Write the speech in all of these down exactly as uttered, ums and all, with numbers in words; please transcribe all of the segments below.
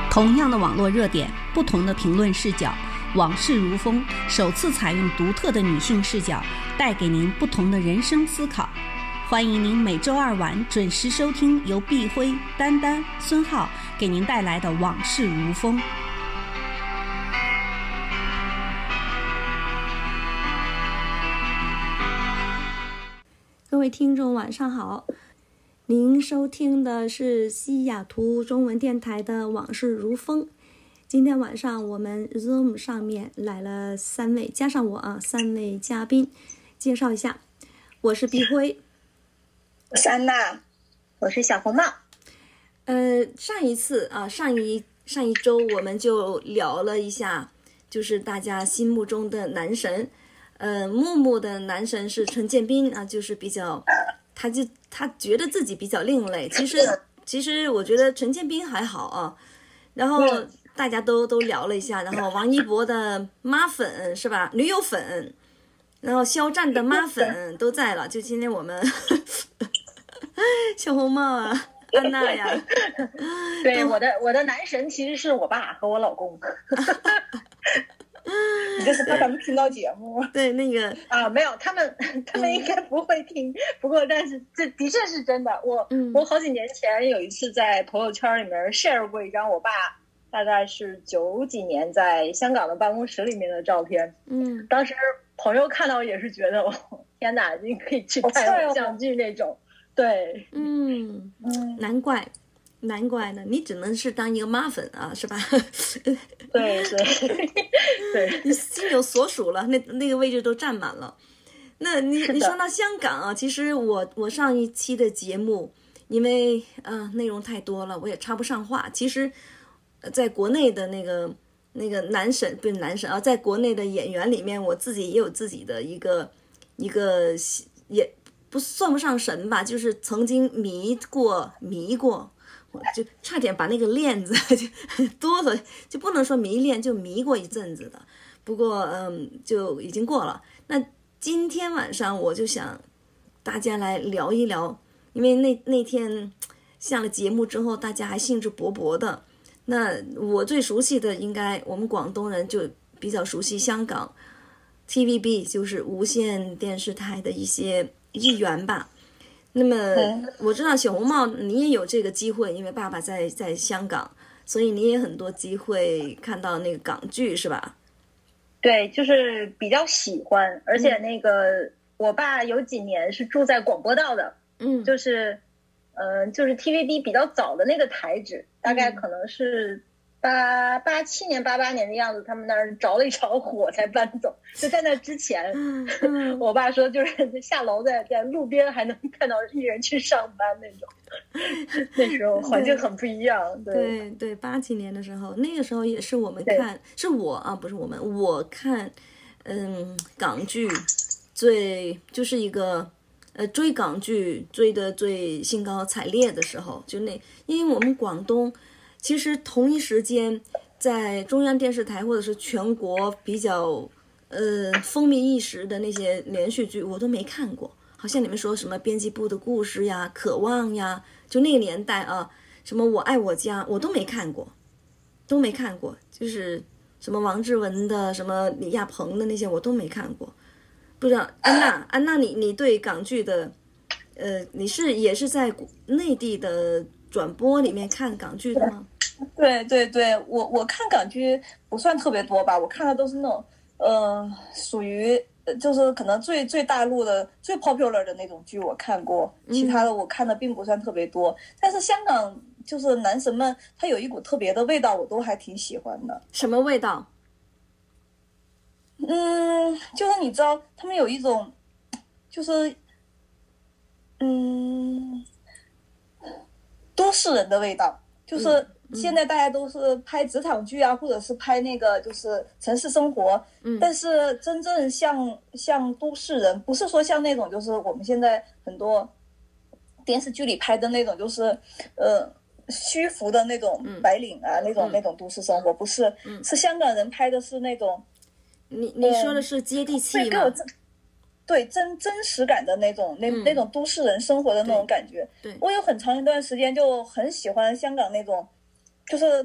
同样的网络热点，不同的评论视角，往事如风首次采用独特的女性视角，带给您不同的人生思考。欢迎您每周二晚准时收听由碧辉、丹丹、孙浩给您带来的《往事如风》。各位听众晚上好，您收听的是西雅图中文电台的《往事如风》。今天晚上我们 Zoom 上面来了三位，加上我啊，三位嘉宾。介绍一下，我是碧辉， 我是安娜，我是小红帽。 呃，上一次啊，上一上一周我们就聊了一下，就是大家心目中的男神。呃，木木的男神是陈建斌啊，就是比较，他就他觉得自己比较另类。其实其实我觉得陈建斌还好啊。然后大家都都聊了一下，然后王一博的妈粉是吧？女友粉。然后肖战的妈粉都在了，就今天我们小红帽啊，安娜呀， 对，我的我的男神其实是我爸和我老公。你这是怕他们听到节目？ 对，那个啊，没有，他们他们应该不会听。不过，但是这的确是真的。我、嗯、我好几年前有一次在朋友圈里面 share 过一张我爸大概是九几年在香港的办公室里面的照片。嗯，当时朋友看到也是觉得，哦，天哪，你可以去拍偶像剧那种。对， 嗯嗯，难怪。难怪呢，你只能是当一个妈粉啊，是吧？ 对对对， 你心有所属了，那那个位置都占满了。那你你说到香港啊，其实我我上一期的节目，因为啊、呃、内容太多了，我也插不上话。其实，在国内的那个那个男神不是男神啊，在国内的演员里面，我自己也有自己的一个一个也不算不上神吧，就是曾经迷过迷过。我就差点把那个链子就多了，就不能说迷恋，就迷过一阵子的。不过嗯，就已经过了。那今天晚上我就想大家来聊一聊，因为那那天下了节目之后，大家还兴致勃勃的。那我最熟悉的应该我们广东人就比较熟悉香港 T V B， 就是无线电视台的一些艺员吧。那么我知道小红帽你也有这个机会，因为爸爸在在香港，所以你也很多机会看到那个港剧是吧？ 对，就是比较喜欢，而且那个、嗯、我爸有几年是住在广播道的，嗯，就是呃就是 T V B 比较早的那个台址，大概可能是八八七年八八年的样子，他们那儿着了一场火才搬走。就在那之前，嗯、我爸说就是下楼在在路边还能看到艺人去上班那种。那时候环境很不一样。对对对，八几年的时候，那个时候也是我们看，是我啊，不是我们，我看，嗯，港剧最就是一个呃追港剧追的最兴高采烈的时候，就那因为我们广东。其实同一时间，在中央电视台或者是全国比较呃风靡一时的那些连续剧，我都没看过。好像你们说什么编辑部的故事呀、渴望呀，就那个年代啊，什么我爱我家，我都没看过，都没看过。就是什么王志文的、什么李亚鹏的那些，我都没看过。不知道安娜，安娜你你对港剧的，呃，你是也是在内地的转播里面看港剧的吗？ 对对对，我我看港剧不算特别多吧，我看的都是那种呃属于就是可能最最大陆的最 popular 的那种剧我看过，其他的我看的并不算特别多。嗯、但是香港就是男神们，他有一股特别的味道，我都还挺喜欢的。 什么味道？ 嗯，就是你知道他们有一种就是嗯都市人的味道，就是。嗯现在大家都是拍职场剧啊，或者是拍那个就是城市生活，嗯，但是真正像像都市人，不是说像那种就是我们现在很多电视剧里拍的那种，就是呃虚浮的那种白领啊，嗯、那种、嗯、那种都市生活，不是，嗯、是香港人拍的是那种， 你你说的是接地气吗？ 对，真真实感的那种那、嗯、那种都市人生活的那种感觉。对，我有很长一段时间就很喜欢香港那种。就是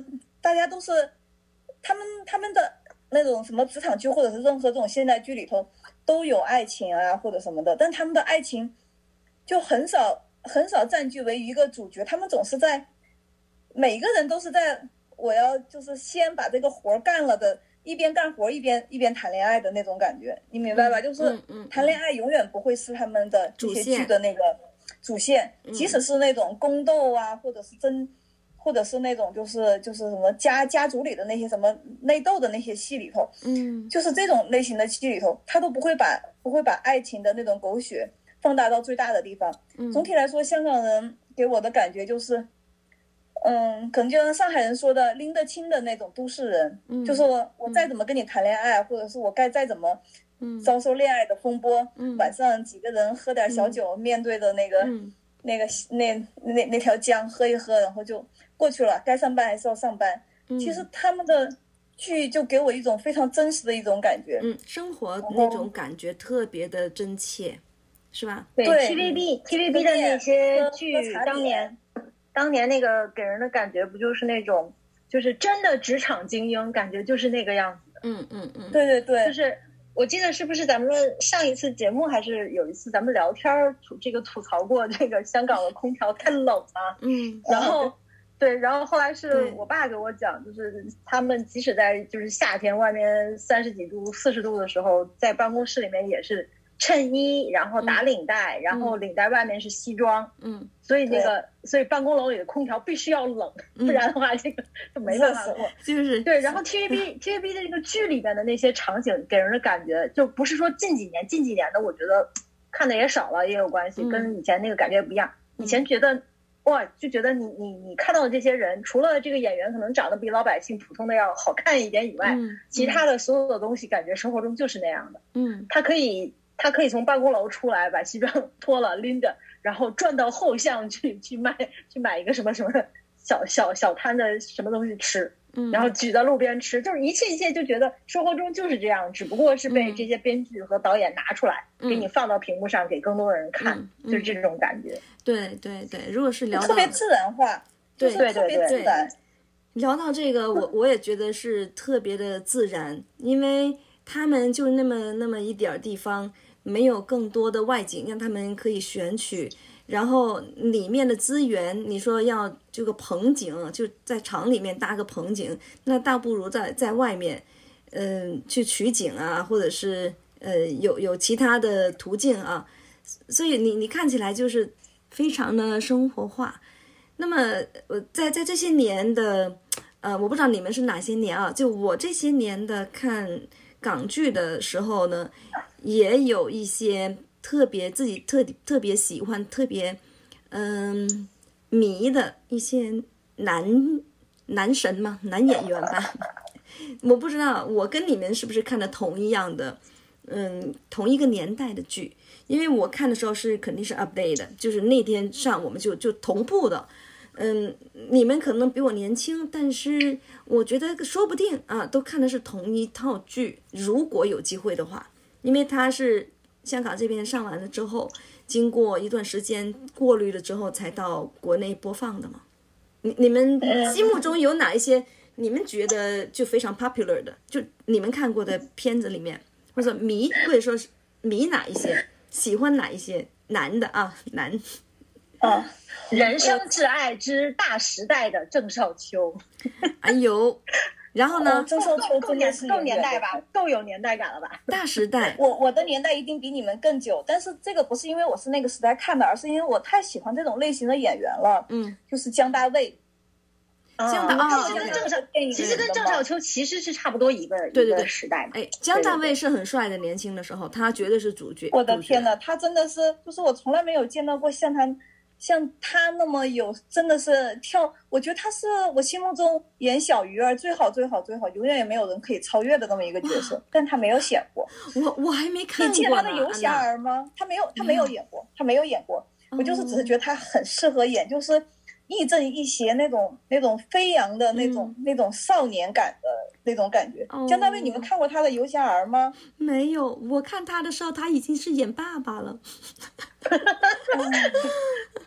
大家都是他们他们的那种什么职场剧或者是任何这种现代剧里头都有爱情啊或者什么的，但他们的爱情就很少很少占据为一个主角，他们总是在每个人都是在我要就是先把这个活干了的，一边干活一边一边谈恋爱的那种感觉，你明白吧？就是谈恋爱永远不会是他们的这些剧的那个主线，即使是那种宫斗啊，或者是真，或者是那种就是就是什么家家族里的那些什么内斗的那些戏里头， 嗯， 就是这种类型的戏里头，他都不会把不会把爱情的那种狗血放大到最大的地方。总体来说，香港人给我的感觉就是。嗯，可能就像上海人说的拎得清的那种都市人，嗯、就是我我再怎么跟你谈恋爱，嗯、或者是我该再怎么遭受恋爱的风波，嗯、晚上几个人喝点小酒，嗯、面对着那个、嗯、那个那那那条江喝一喝，然后就过去了，该上班还是要上班。嗯、其实他们的剧就给我一种非常真实的一种感觉， 嗯，生活那种感觉特别的真切，是吧？ 对 T V B T V B 的那些剧，当年。当年那个给人的感觉不就是那种，就是真的职场精英，感觉就是那个样子的。 嗯嗯嗯， 对对对， 就是我记得是不是咱们上一次节目还是有一次咱们聊天吐这个吐槽过这个香港的空调太冷了。 嗯， 然后对，然后后来是我爸给我讲，就是他们即使在就是夏天外面三十几度、四十度的时候，在办公室里面也是。衬衣，然后打领带，嗯、然后领带外面是西装， 嗯， 所以那个，所以办公楼里的空调必须要冷，嗯、不然的话，这个就没办法过。 就是对，然后 T V B T V B 的这个剧里边的那些场景，给人的感觉就不是说近几年，近几年的我觉得看的也少了，也有关系，嗯、跟以前那个感觉不一样。以前觉得哇，就觉得你你你看到的这些人，除了这个演员可能长得比老百姓普通的要好看一点以外， 嗯、 其他的所有的东西，感觉生活中就是那样的。 嗯， 他可以。他可以从办公楼出来，把西装脱了拎着，然后转到后巷去去卖，去买一个什么什么小小小摊的什么东西吃， 嗯， 然后举在路边吃，就是一切一切就觉得生活中就是这样，只不过是被这些编剧和导演拿出来，嗯、给你放到屏幕上给更多的人看， 嗯、 就是这种感觉。 对对对，如果是聊到特别自然化， 对就是特别自然。 聊到这个，我我也觉得是特别的自然，因为他们就那么那么一点地方。没有更多的外景让他们可以选取，然后里面的资源你说要这个棚景，就在厂里面搭个棚景，那倒不如在在外面嗯、呃、去取景啊，或者是呃有有其他的途径啊，所以你你看起来就是非常的生活化。那么呃在在这些年的呃我不知道你们是哪些年啊，就我这些年的看港剧的时候呢，也有一些特别自己特特别喜欢、特别嗯迷的一些男男神嘛，男演员吧。我不知道我跟你们是不是看的同一样的，嗯，同一个年代的剧，因为我看的时候是肯定是 update 的，就是那天上我们就就同步的。嗯，你们可能比我年轻，但是我觉得说不定啊，都看的是同一套剧。如果有机会的话，因为它是香港这边上完了之后，经过一段时间过滤了之后，才到国内播放的嘛。你你们心目中有哪一些你们觉得就非常 popular 的，就你们看过的片子里面，或者迷，或者说是迷哪一些，喜欢哪一些男的啊，男。 哦，人生挚爱之大时代的郑少秋。 哎呦，然后呢？ 郑少秋够年够年代吧，够有年代感了吧？ 大时代， 我我的年代一定比你们更久，但是这个不是因为我是那个时代看的，而是因为我太喜欢这种类型的演员了。 嗯， 就是姜大卫。 姜大卫其实跟郑少，其实跟郑少秋其实是差不多一个对对对时代的。 哎，姜大卫是很帅的，年轻的时候他绝对是主角。 我的天哪，他真的是，就是我从来没有见到过像他。像他那么有，真的是跳，我觉得他是我心目中演小鱼儿最好最好最好，永远也没有人可以超越的那么一个角色，但他没有演过。 我我还没看过呢。 你见他的游侠儿吗？他没有，他没有演过，他没有演过。我就是只是觉得他很适合演，就是亦正亦邪那种那种飞扬的那种、嗯、那种少年感的那种感觉。姜大卫，你们看过他的游侠儿吗？ 没有，我看他的时候他已经是演爸爸了。 说明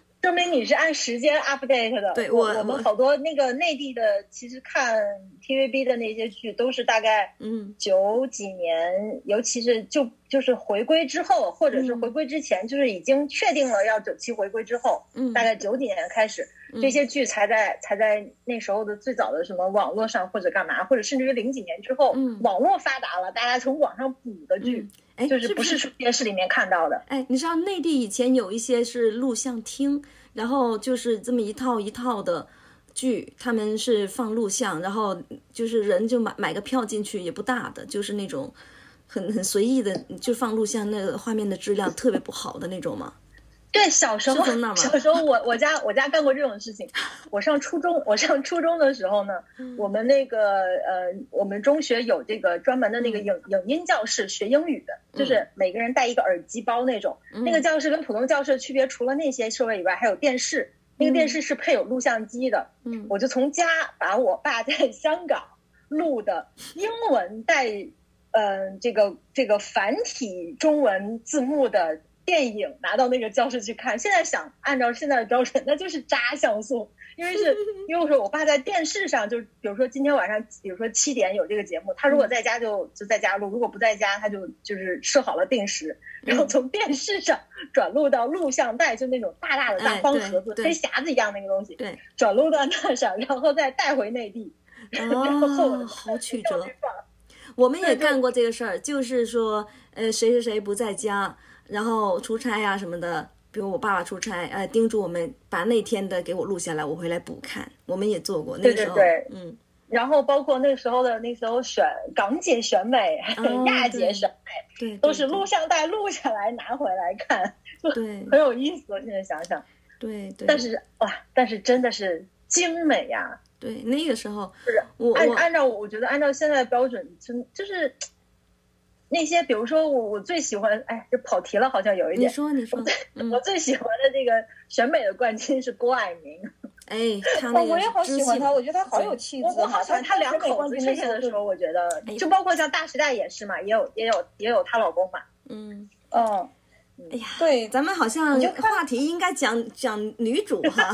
你是按时间 update 的。 对， 我我我们好多那个内地的，其实看 T V B 的那些剧都是大概嗯九几年，嗯、尤其是就就是回归之后，或者是回归之前，嗯、就是已经确定了要九七回归之后， 嗯， 大概九几年开始，嗯、这些剧才在才在那时候的最早的什么网络上或者干嘛，或者甚至于零几年之后， 嗯， 网络发达了，大家从网上补的剧。嗯哎， 就是不是从电视里面看到的。 哎，你知道内地以前有一些是录像厅，然后就是这么一套一套的剧，他们是放录像，然后就是人就买买个票进去，也不大的，就是那种很很随意的，就放录像，那个画面的质量特别不好的那种嘛。 对，小时候小时候我我家我家干过这种事情。我上初中我上初中的时候呢，嗯、我们那个呃我们中学有这个专门的那个影、嗯、影音教室学英语的，就是每个人带一个耳机包那种。嗯、那个教室跟普通教室的区别，除了那些设备以外，还有电视。那个电视是配有录像机的。嗯，我就从家把我爸在香港录的英文带嗯、呃、这个这个繁体中文字幕的电影拿到那个教室去看。现在想按照现在的标准，那就是渣像素，因为是因为说我爸在电视上，就比如说今天晚上，比如说七点有这个节目，他如果在家就就在家录，如果不在家，他就就是设好了定时，然后从电视上转录到录像带，就那种大大的大方盒子，跟匣子一样那个东西， 对， 转录到那上，然后再带回内地，然后好曲折。我们也干过这个事儿，就是说，呃，谁谁谁不在家。然后出差呀、啊、什么的，比如我爸爸出差，呃，叮嘱我们把那天的给我录下来，我回来补看。我们也做过那个时候， 对对对， 嗯。 然后包括那时候的那时候选港姐选美、哦、亚姐选美， 对， 都是录像带录下来拿回来看， 对， 很有意思。我现在想想， 对对。 但是哇，但是真的是精美呀！ 对，那个时候就是我按按照我觉得按照现在的标准，真就是。那些比如说我我最喜欢，哎，这跑题了，好像有一点。 你说你说， 我最、 嗯、 我最喜欢的这个选美的冠军是郭蔼明。 哎，他那个、 哦、我也好喜欢他，我觉得他好有气质。 我我好喜欢他两口子出现的时候，我觉得就包括像大时代也是嘛，也有也有也有她老公嘛。 嗯嗯， 哎呀， 对， 咱们好像话题应该讲讲女主哈。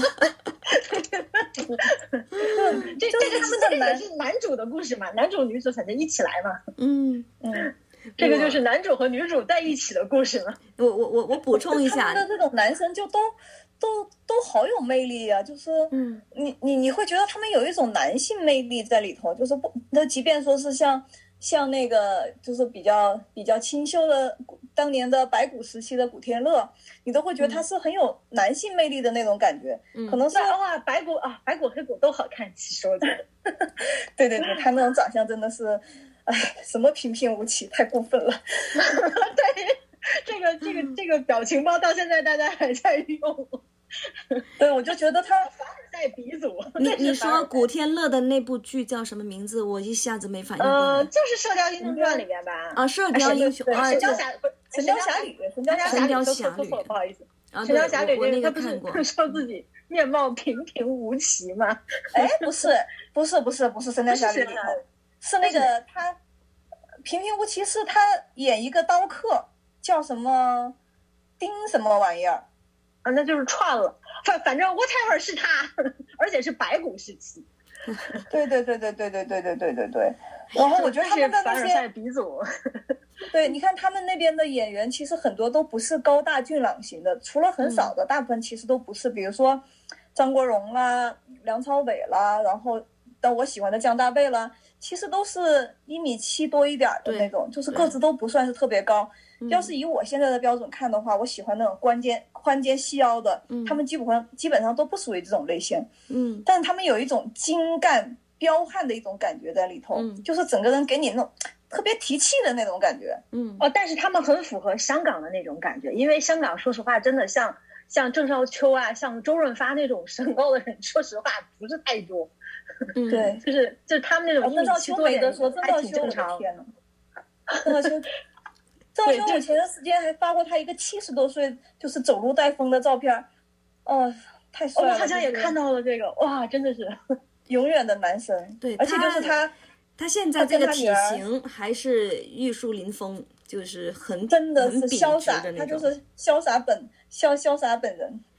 这这个他们的男是男主的故事嘛，男主女主才能一起来嘛。 嗯嗯。这个就是男主和女主在一起的故事了。 我我我我补充一下， 他们的这种男生就都都都好有魅力啊！就是，嗯，你你你会觉得他们有一种男性魅力在里头，就是不，那即便说是像像那个就是比较比较清秀的当年的白骨时期的古天乐，你都会觉得他是很有男性魅力的那种感觉。嗯，可能是哇，白骨啊，白骨黑骨都好看，其实我觉得。 对对对，他那种长相真的是。哎，什么平平无奇，太过分了。 对，这个这个这个表情包到现在大家还在用。 对，我就觉得他凡尔赛鼻祖。 你你说古天乐的那部剧叫什么名字？我一下子没反应过来。 呃，就是《射雕英雄传》里面吧。 啊，《射雕英雄》 啊，神雕侠不是神雕侠侣，神雕神雕侠侣， 不好意思。 啊， 神雕侠侣我那个他不是看过， 说自己面貌平平无奇吗？ 哎，不是，不是，不是，不是神雕侠侣里头，是那个他。平平无奇是他演一个刀客，叫什么丁什么玩意儿啊？那就是串了，反反正 whatever 是他，而且是白骨时期。 对对对对对对对对对对对。然后我觉得他们的那些鼻祖， 对，你看他们那边的演员，其实很多都不是高大俊朗型的，除了很少的，嗯、大部分其实都不是。比如说张国荣啦、梁朝伟啦，然后但我喜欢的姜大卫啦。其实都是一米七多一点的那种，就是个子都不算是特别高。要是以我现在的标准看的话，我喜欢那种宽肩宽肩细腰的，嗯、他们基本上基本上都不属于这种类型。嗯，但是他们有一种精干彪悍的一种感觉在里头，嗯、就是整个人给你那种特别提气的那种感觉。 嗯，哦，但是他们很符合香港的那种感觉，因为香港说实话真的像像郑少秋啊，像周润发那种身高的人，说实话不是太多。 嗯，对， 就是就是他们那种一米七多点，还挺正常。 天呐，郑少秋，郑少秋，我前段时间还发过他一个七十多岁就是走路带风的照片，哦，太帅了！ 我好像也看到了这个，哇，真的是永远的男神。 对， 而且就是他， 他现在这个体型还是玉树临风，就是很真的是潇洒，他就是潇洒本潇潇洒本人。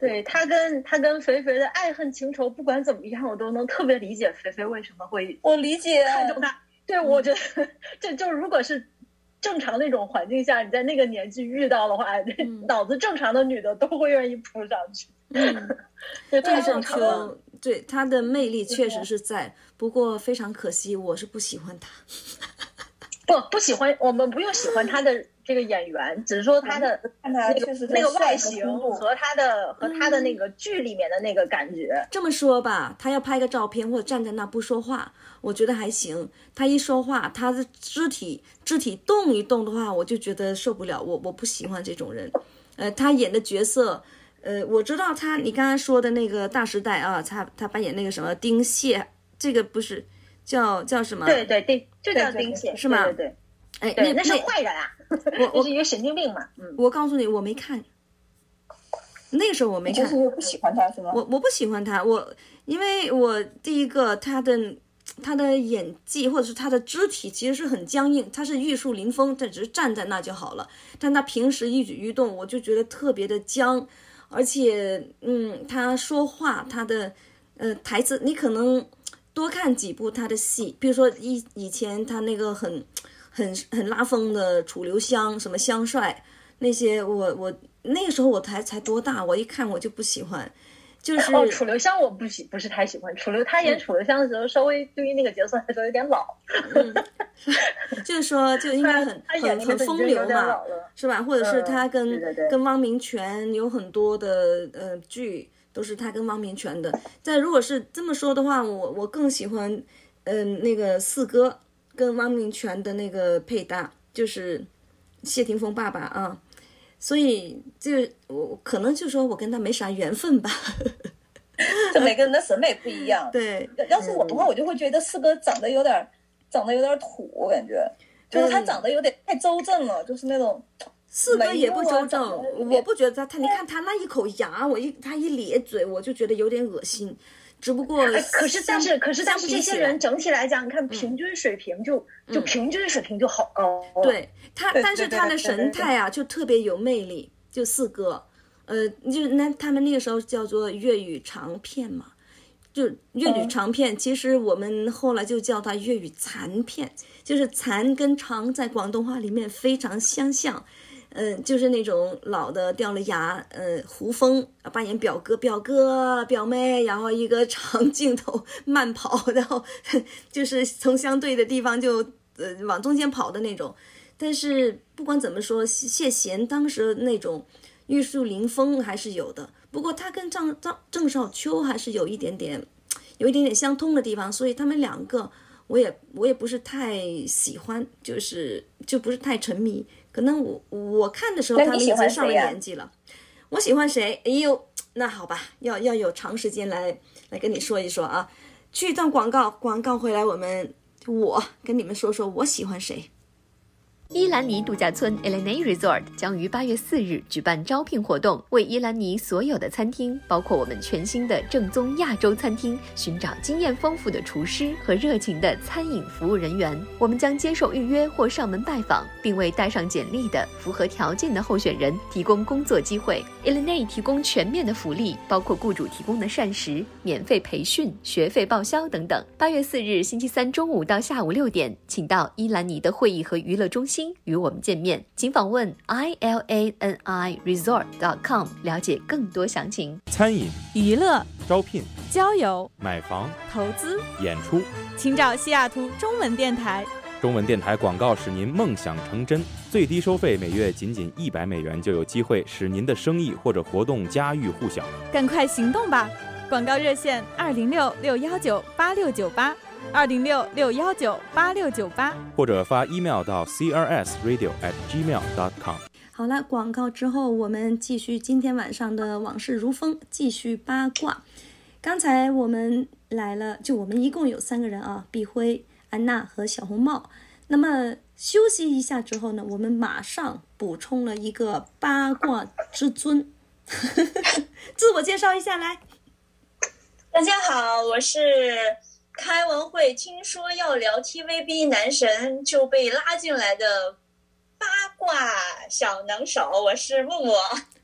对，他跟他跟肥肥的爱恨情仇，不管怎么样，我都能特别理解肥肥为什么会我理解看中他。对，我觉得这就如果是正常那种环境下，你在那个年纪遇到的话，嗯、脑子正常的女的都会愿意扑上去。 嗯， 对， 太上秋，对他的魅力确实是在，不过非常可惜，我是不喜欢他。 不不喜欢，我们不用喜欢他的这个演员，只是说他的那个那个外形和他的和他的那个剧里面的那个感觉。 这么说吧，他要拍个照片或者站在那不说话，我觉得还行。他一说话，他的肢体肢体动一动的话，我就觉得受不了。我我不喜欢这种人。呃，他演的角色，呃，我知道他，你刚才说的那个《大时代》啊，他他扮演那个什么丁蟹，这个不是。叫叫什么？ 对对对，就叫丁蟹， 是吗？ 对对对， 哎， 那那是坏人啊，我我是一个神经病嘛。嗯， 我告诉你，我没看，那个时候我没看， 就是不喜欢他是吗？ 我我不喜欢他，我因为我第一个他的他的演技或者是他的肢体其实是很僵硬，他是玉树临风，他只是站在那就好了，但他平时一举一动，我就觉得特别的僵，而且嗯，他说话他的呃台词，你可能。多看几部他的戏，比如说以以前他那个很很很拉风的楚留香，什么香帅那些，我我那个时候我才才多大，我一看我就不喜欢。就是哦，楚留香我不喜不是太喜欢，楚留他演楚留香的时候，嗯、稍微对于那个角色来说有点老。 嗯、就是说就应该很很很风流嘛，是吧？或者是他跟、 嗯、对对对跟汪明荃有很多的呃剧。都是他跟汪明荃的。但如果是这么说的话，我我更喜欢，嗯、呃，那个四哥跟汪明荃的那个配搭，就是谢霆锋爸爸啊。所以就我可能就说我跟他没啥缘分吧。 这每个人的审美不一样。 对， 要是我的话，我就会觉得四哥长得有点长得有点土，我感觉就是他长得有点太周正了，就是那种。 四哥也不周正，我不觉得他他你看他那一口牙，我一他一咧嘴，我就觉得有点恶心。只不过， 可是但是可是但是这些人整体来讲，你看平均水平就、嗯、就平均水平就好高。 对他，但是他的神态啊，就特别有魅力。就四哥，呃，就那他们那个时候叫做粤语长片嘛，就粤语长片，其实我们后来就叫它粤语残片，就是残跟长在广东话里面非常相像。嗯、呃，就是那种老的掉了牙，呃，胡枫扮演表哥、表哥、表妹，然后一个长镜头慢跑，然后就是从相对的地方就呃往中间跑的那种。但是不管怎么说，谢贤当时那种玉树临风还是有的，不过他跟张张郑少秋还是有一点点，有一点点相通的地方，所以他们两个我也我也不是太喜欢，就是就不是太沉迷。可能我我看的时候他们已经上了年纪了。我喜欢谁？哎呦，那好吧，要要有长时间来来跟你说一说啊。去一段广告，广告回来我们我跟你们说说我喜欢谁。 伊兰尼度假村 Eleni Resort 将于八月四日举办招聘活动，为伊兰尼所有的餐厅，包括我们全新的正宗亚洲餐厅，寻找经验丰富的厨师和热情的餐饮服务人员。我们将接受预约或上门拜访，并为带上简历的符合条件的候选人提供工作机会。Eleni 提供全面的福利，包括雇主提供的膳食、免费培训、学费报销等等。八月四日星期三中午到下午六点，请到伊兰尼的会议和娱乐中心与我们见面，请访问 I L A N I resort dot com 了解更多详情。 餐饮、 娱乐、 招聘、 交友、 买房、 投资、 演出， 请找西雅图中文电台。 中文电台广告使您梦想成真，最低收费每月仅仅一百美元，就有机会使您的生意或者活动家喻户晓。 赶快行动吧！广告热线二零六六幺九八六九八。二零六六幺九八六九八， 或者发 email 到 c r s radio at gmail dot com。 好了，广告之后我们继续今天晚上的往事如风，继续八卦。刚才我们来了，就我们一共有三个人啊，碧辉、安娜和小红帽。那么休息一下之后呢，我们马上补充了一个八卦之尊。自我介绍一下来。 大家好，我是开完会听说要聊 T V B 男神就被拉进来的八卦小能手，我是木木。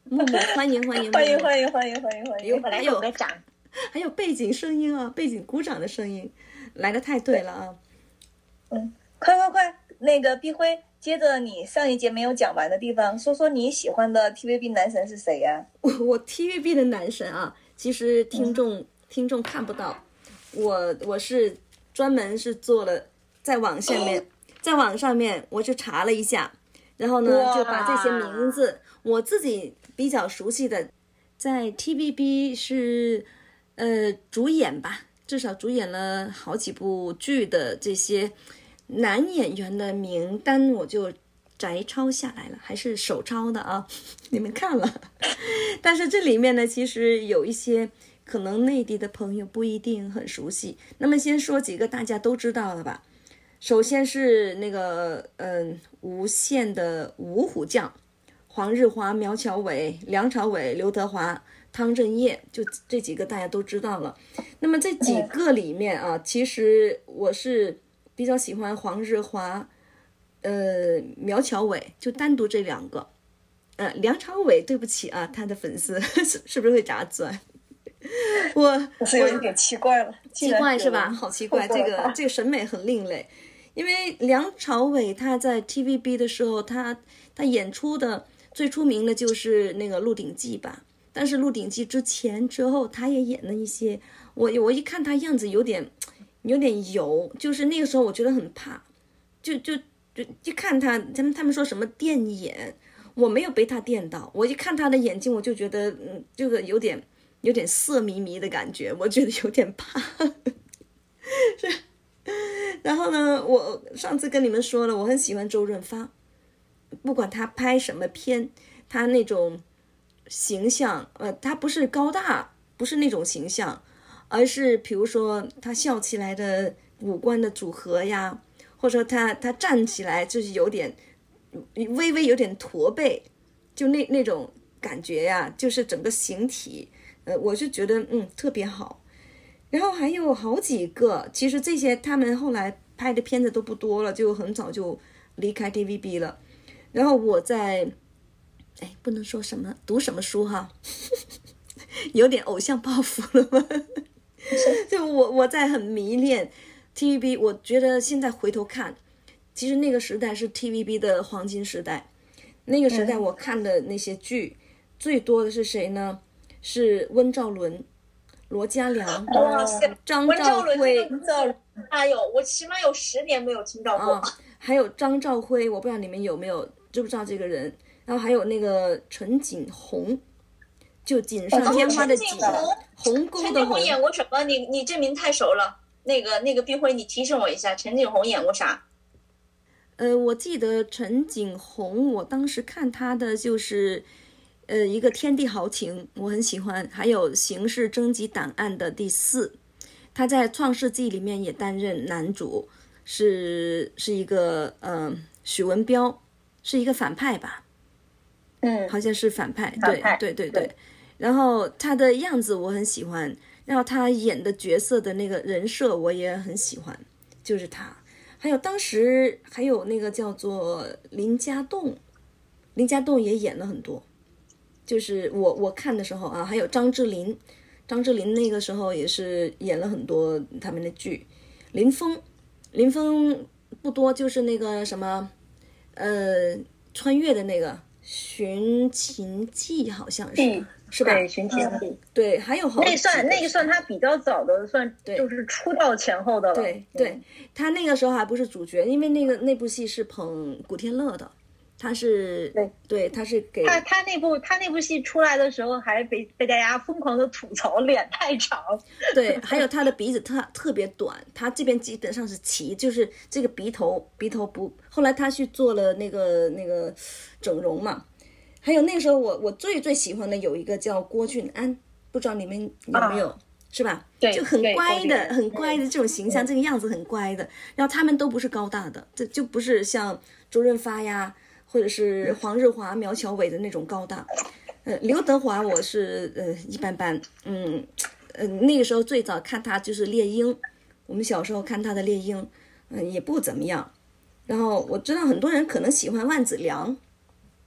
木木，欢迎欢迎欢迎欢迎欢迎欢迎欢迎！ 还有个掌， 还有背景声音啊，背景鼓掌的声音，来的太对了啊！ 嗯，快快快，那个碧辉，接着你上一节没有讲完的地方，说说你喜欢的 T V B 男神是谁呀？ 我我 T V B 的男神啊，其实听众、嗯、听众看不到，我我是专门是做了在网上面，在网上面我去查了一下，然后呢就把这些名字我自己比较熟悉的，在 T V B 是呃主演吧，至少主演了好几部剧的这些男演员的名单，我就摘抄下来了，还是手抄的啊，你们看了。但是这里面呢，其实有一些可能内地的朋友不一定很熟悉。那么先说几个大家都知道的吧。首先是那个嗯，无线的五虎将，黄日华、苗侨伟、梁朝伟、刘德华、汤镇业，就这几个大家都知道了。那么这几个里面啊，其实我是比较喜欢黄日华，呃，苗侨伟，就单独这两个。呃，梁朝伟，对不起啊，他的粉丝是是不是会打转？我我是有一点奇怪了， 奇怪是吧？好奇怪，这个这个审美很另类。因为梁朝伟他在 T V B 的时候，他他演出的最出名的就是那个《鹿鼎记》吧。但是《鹿鼎记》之前之后，他也演了一些，我我一看他样子有点有点油，就是那个时候我觉得很怕，就就就一看他，他们他们说什么电眼，我没有被他电到，我一看他的眼睛，我就觉得嗯，这个有点有点色迷迷的感觉，我觉得有点怕。是。然后呢，我上次跟你们说了，我很喜欢周润发，不管他拍什么片，他那种形象，呃，他不是高大，不是那种形象，而是比如说他笑起来的五官的组合呀，或者说他他站起来就是有点微微有点驼背，就那那种感觉呀，就是整个形体，呃，我是觉得嗯特别好。然后还有好几个，其实这些他们后来拍的片子都不多了，就很早就离开 T V B 了。然后我在，哎，不能说什么读什么书哈，有点偶像包袱了吗？就我我在很迷恋 T V B， 我觉得现在回头看，其实那个时代是 T V B 的黄金时代。那个时代我看的那些剧，嗯、最多的是谁呢？是温兆伦。罗嘉良、 哇塞， 张兆辉， 哎呦，我起码有十年没有听到过。 啊、还有张兆辉，我不知道你们有没有知不知道这个人。然后还有那个陈锦鸿，就锦上添花的锦，鸿沟的鸿。 陈锦鸿演过什么？你你这名太熟了。那个那个碧辉，你提醒我一下，陈锦鸿演过啥？ 呃，我记得陈锦鸿，我当时看他的就是。呃，一个天地豪情，我很喜欢。还有《刑事侦缉档案》的第四，他在《创世纪》里面也担任男主，是是一个呃许文彪，是一个反派吧？ 嗯， 好像是反派。 反派对对对对。然后他的样子我很喜欢，然后他演的角色的那个人设我也很喜欢，就是他。还有当时还有那个叫做林家栋，林家栋也演了很多。就是我我看的时候啊，还有张智霖，张智霖那个时候也是演了很多他们的剧。林峰，林峰不多，就是那个什么，呃，穿越的那个《寻秦记》好像是， 嗯、 是吧？ 对，《寻秦记》 嗯。对，还有好那算那个算他比较早的，算就是出道前后的了。 对对、嗯，他那个时候还不是主角，因为那个那部戏是捧古天乐的。他是对对，他是给他他那部他那部戏出来的时候，还被被大家疯狂的吐槽脸太长。 对，还有他的鼻子特特别短，他这边基本上是齐，就是这个鼻头鼻头不。后来他去做了那个那个整容嘛。还有那个时候我我最最喜欢的有一个叫郭俊安，不知道你们有没有？啊是吧？ 对， 就很乖的，很乖的这种形象，这个样子很乖的。然后他们都不是高大的，这就不是像周润发呀。或者是黄日华、苗侨伟的那种高大，呃，刘德华我是呃一般般，嗯，呃那个时候最早看他就是猎鹰，我们小时候看他的猎鹰，嗯、呃、也不怎么样。然后我知道很多人可能喜欢万梓良，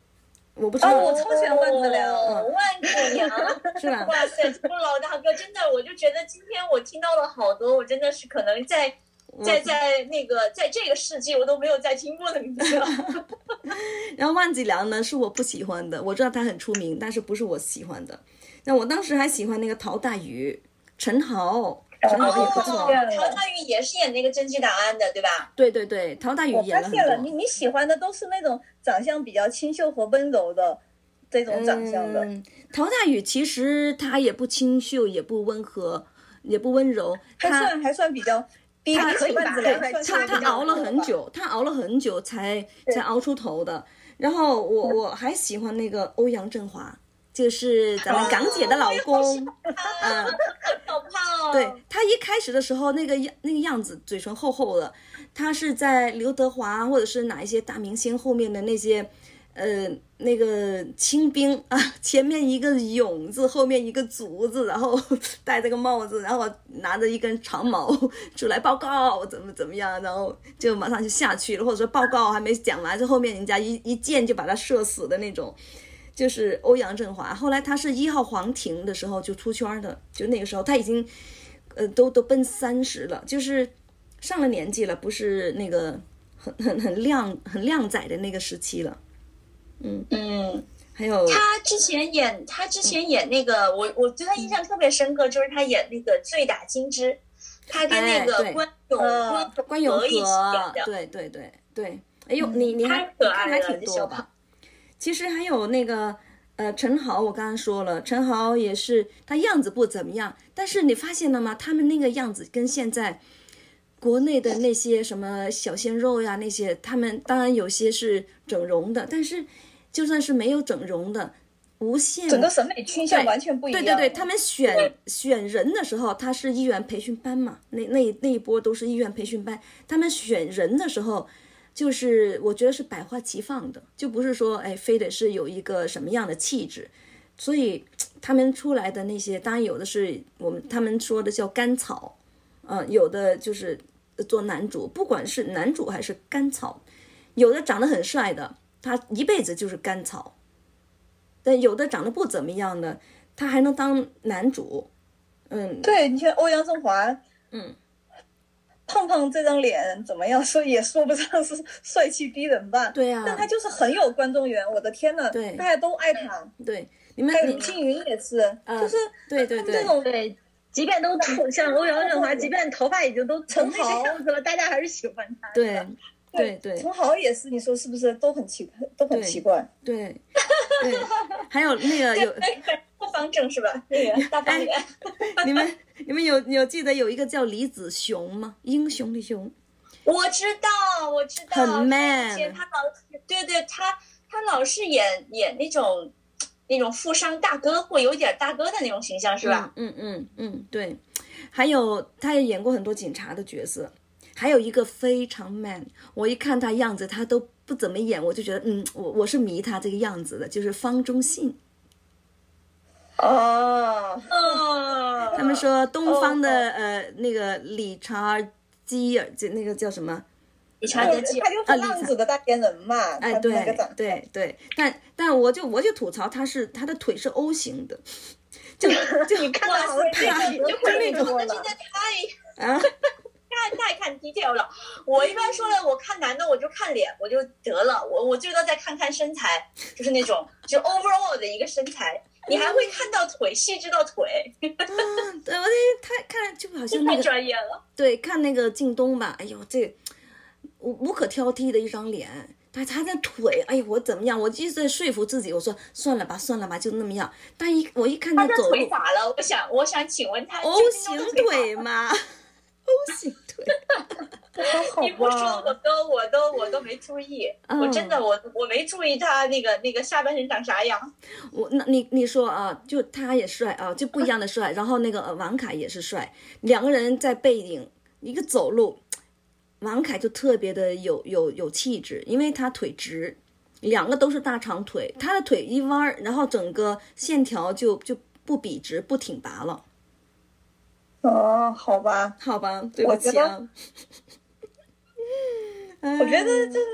我不知道。 哦，我超喜欢万梓良， 哦、万梓良是吧？ 哇塞，这个老大哥真的，我就觉得今天我听到了好多，我真的是可能在在在那个在这个世纪我都没有再听过的名字了。 然后万梓良呢是我不喜欢的，我知道他很出名，但是不是我喜欢的。那我当时还喜欢那个陶大宇、陈豪。陈豪也不错， 陶大宇也是演那个侦缉档案的，对吧？ 对对对，陶大宇演了很多。 我发现了，你你喜欢的都是那种长相比较清秀和温柔的这种长相的。 嗯，陶大宇其实他也不清秀，也不温和，也不温柔， 还算还算比较。比他可以吧？ 他他熬了很久，他熬了很久才才熬出头的。然后我我还喜欢那个欧阳震华。就是咱们港姐的老公， 嗯，好胖哦。 对，他一开始的时候那个样那个样子，嘴唇厚厚的，他是在刘德华或者是哪一些大明星后面的那些，呃，那个清兵啊，前面一个勇字，后面一个足字，然后戴着个帽子，然后拿着一根长矛出来报告怎么怎么样，然后就马上就下去了，或者说报告还没讲完，这后面人家一一箭就把他射死的那种。就是欧阳震华，后来他是一号皇庭的时候就出圈的，就那个时候他已经，呃，都都奔三十了，就是上了年纪了，不是那个很很很靓很靓仔的那个时期了。嗯嗯， 还有他之前演他之前演那个，嗯、我我对他印象特别深刻，就是他演那个《醉打金枝》，他跟那个关咏、 哎、关咏荷一起演的。 对对对对，哎呦，你你还你看还挺多吧？其实还有那个呃陈豪，我刚刚说了，陈豪也是他样子不怎么样，但是你发现了吗？他们那个样子跟现在国内的那些什么小鲜肉呀，那些他们当然有些是整容的，但是就算是没有整容的，无限整个审美倾向完全不一样。 对对对，他们选选人的时候，他是医院培训班嘛，那那那一波都是医院培训班，他们选人的时候。就是我觉得是百花齐放的，就不是说哎非得是有一个什么样的气质，所以他们出来的那些，当然有的是我们他们说的叫甘草，呃，有的就是做男主，不管是男主还是甘草，有的长得很帅的，他一辈子就是甘草，但有的长得不怎么样的，他还能当男主，嗯， 对，你看欧阳震华， 嗯。 胖胖这张脸怎么样说也说不上是帅气逼人吧？ 对呀、啊， 但他就是很有观众缘，我的天呐， 对， 大家都爱他。 对，你们还有林青云也是， 呃、 就是对对对， 这种对，即便都像欧阳震华，即便头发已经都成那个样子了，大家还是喜欢他。 对对对， 陈豪也是，你说是不是都很奇都很奇怪？ 对对，还有那个有不方正是吧？那个大方脸， 哎、你们。你们有有记得有一个叫李子雄吗？英雄的雄， 我知道，我知道， 很 man。 他老对对，他他老是演演那种那种富商大哥或有点大哥的那种形象，是吧？ 嗯嗯嗯，对。还有他也演过很多警察的角色，还有一个非常 man， 我一看他样子，他都不怎么演，我就觉得嗯，我我是迷他这个样子的，就是方中信。 哦， 哦， 他们说东方的、哦、呃那个理查基尔，这那个叫什么？ 理查德基尔， 他就是浪子的代言人嘛。 哎，对对对，但但我就我就吐槽他是他的腿是 O 型的，就就你看到好怕，就那种真的太啊。太太看 detail 了，我一般说了，我看男的我就看脸，我就得了，我我最多再看看身材，就是那种就 overall 的一个身材，你还会看到腿，细致到腿。 啊，对，我那太看就好像那个太专业了。 对，看那个靳东吧，哎呦，这无无可挑剔的一张脸，他他的腿，哎呦，我怎么样？我一直在说服自己，我说算了吧，算了吧，就那么样。但一我一看他走路， 他腿咋了？我想我想请问他 O 型腿吗？O 型腿， 你不说我都我都我都没注意，哦、我真的我我没注意他那个那个下半身长啥样。 我那你你说啊，就他也帅啊，就不一样的帅。然后那个王凯也是帅，两个人在背影一个走路，王凯就特别的有有有气质，因为他腿直，两个都是大长腿，他的腿一弯，然后整个线条就就不笔直不挺拔了。 哦，好吧， 好吧，对不起啊。 我觉得这个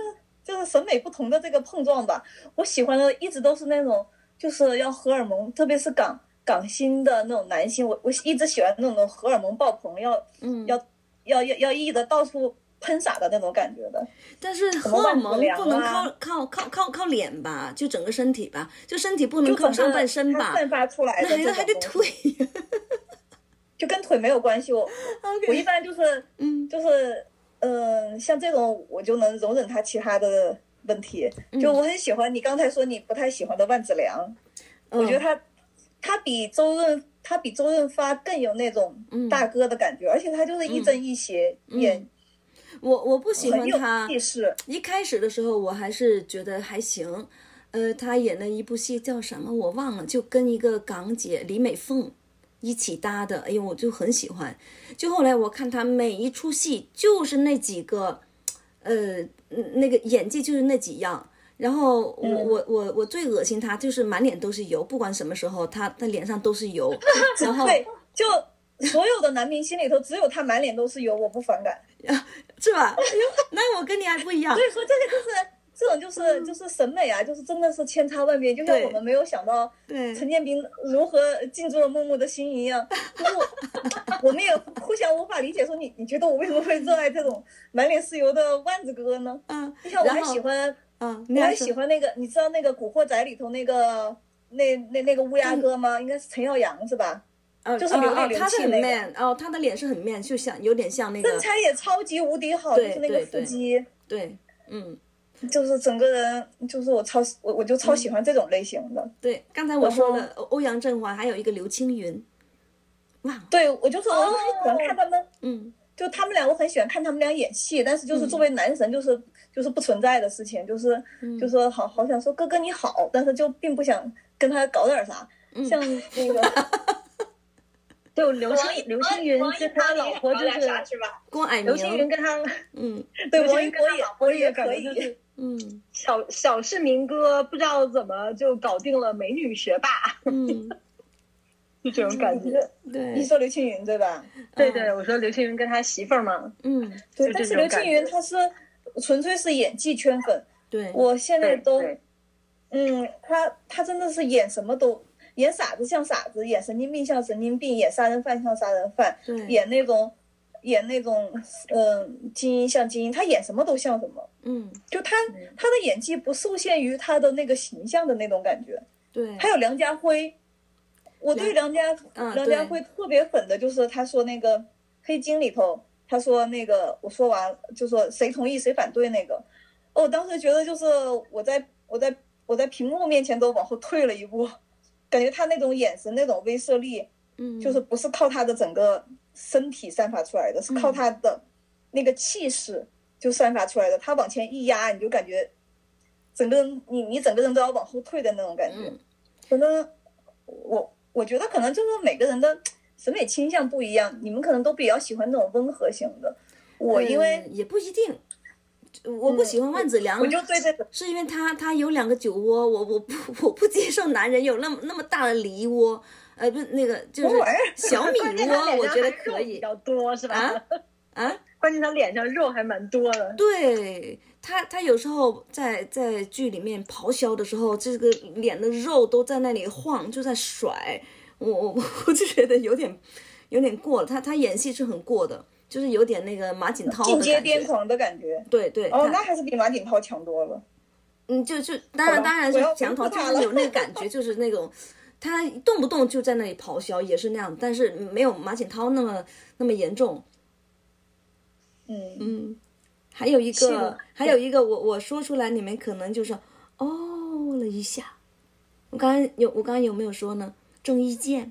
就是审美不同的这个碰撞吧。我喜欢的一直都是那种就是要荷尔蒙，特别是港港星的那种男星，我我一直喜欢那种荷尔蒙爆棚，要嗯要要要要一直到处喷洒的那种感觉的。 但是荷尔蒙不能靠靠靠靠靠脸吧，就整个身体吧，就身体不能靠上半身吧， 散发出来的那还得腿。 就跟腿没有关系，我、okay. 我一般就是，嗯，就是，嗯、呃，像这种我就能容忍他其他的问题。嗯、就我很喜欢你刚才说你不太喜欢的万梓良，嗯、我觉得他，他比周润，他比周润发更有那种大哥的感觉，嗯、而且他就是亦正亦邪、嗯、演。嗯我我不喜欢他，一开始的时候我还是觉得还行，呃，他演的一部戏叫什么我忘了，就跟一个港姐李美凤一起搭的，哎呦，我就很喜欢。就后来我看他每一出戏就是那几个，呃，那个演技就是那几样。然后我、嗯、我我我最恶心他就是满脸都是油，不管什么时候他他脸上都是油。然后对，就所有的男明星里头只有他满脸都是油，我不反感， 是吧？那我跟你还不一样。 所以说这个就是。这种就是、嗯、就是审美啊，就是真的是千差万别，就像我们没有想到陈建斌如何进入了默默的心一样，就是我们也互相无法理解，说你你觉得我为什么会热爱这种满脸是油的万梓哥呢？嗯，就像我还喜欢，嗯，我还喜欢那个，你知道那个《古惑仔》里头那个那那那个乌鸦哥吗？嗯、应该是陈耀阳是吧？ 呃、 就是流里流气那个。 他很 man 哦，他的脸是很 man， 就像有点像那个。 身材也超级无敌好，就是那个腹肌。 对，对嗯。 就是整个人，就是我超我我就超喜欢这种类型的。 嗯、对，刚才我说了欧阳震华，还有一个刘青云。哇， 对我就是我很喜欢看他们，嗯，就他们俩我很喜欢看他们俩演戏，但是就是作为男神，就是、嗯、就是不存在的事情，就是、嗯、就说好好想说哥哥你好，但是就并不想跟他搞点啥，嗯、像那个。对，刘青刘青云跟他老婆就是郭蔼明， 刘青云跟他， 嗯， 对，王一博也我也可以， 嗯，小小市民歌不知道怎么就搞定了美女学霸，嗯，就这种感觉。 对， 你说刘青云对吧？ 对对，我说刘青云跟他媳妇儿嘛， 嗯，对，但是刘青云他是纯粹是演技圈粉， 对， 我现在都，嗯，他他真的是演什么都。演傻子像傻子，演神经病像神经病，演杀人犯像杀人犯，演那种演那种嗯、呃、精英像精英，他演什么都像什么。 嗯， 就他他的演技不受限于他的那个形象的那种感觉。 对， 还有梁家辉，我对梁家、嗯、梁家辉特别粉的就是他说那个黑金里头，他说那个我说完就说谁同意谁反对那个，哦，我当时觉得就是我在我在我在屏幕面前都往后退了一步。感觉他那种眼神那种威慑力，嗯，就是不是靠他的整个身体散发出来的，是靠他的那个气势就散发出来的。他往前一压，你就感觉整个人你你整个人都要往后退的那种感觉。可能我我觉得可能就是每个人的审美倾向不一样，你们可能都比较喜欢那种温和型的。我因为、 嗯、也不一定。我不喜欢万梓良、 嗯，我就对这个， 是因为他他有两个酒窝，我我不我不接受男人有那么那么大的梨窝，呃，不那个就是小米窝，我觉得可以。 比较多是吧？ 啊啊， 关键他脸上肉还蛮多的。 对他他有时候在在剧里面咆哮的时候，这个脸的肉都在那里晃，就在甩，我我我就觉得有点有点过了。他他演戏是很过的。就是有点那个马景涛的进阶癫狂的感觉， 对对。 哦，那还是比马景涛强多了。 嗯，就就当然当然是强涛，就是有那个感觉，就是那种他动不动就在那里咆哮，也是那样，但是没有马景涛那么那么严重。 嗯嗯，还有一个还有一个，我我说出来，你们可能就是哦了一下。我刚刚有我刚刚有没有说呢？郑伊健。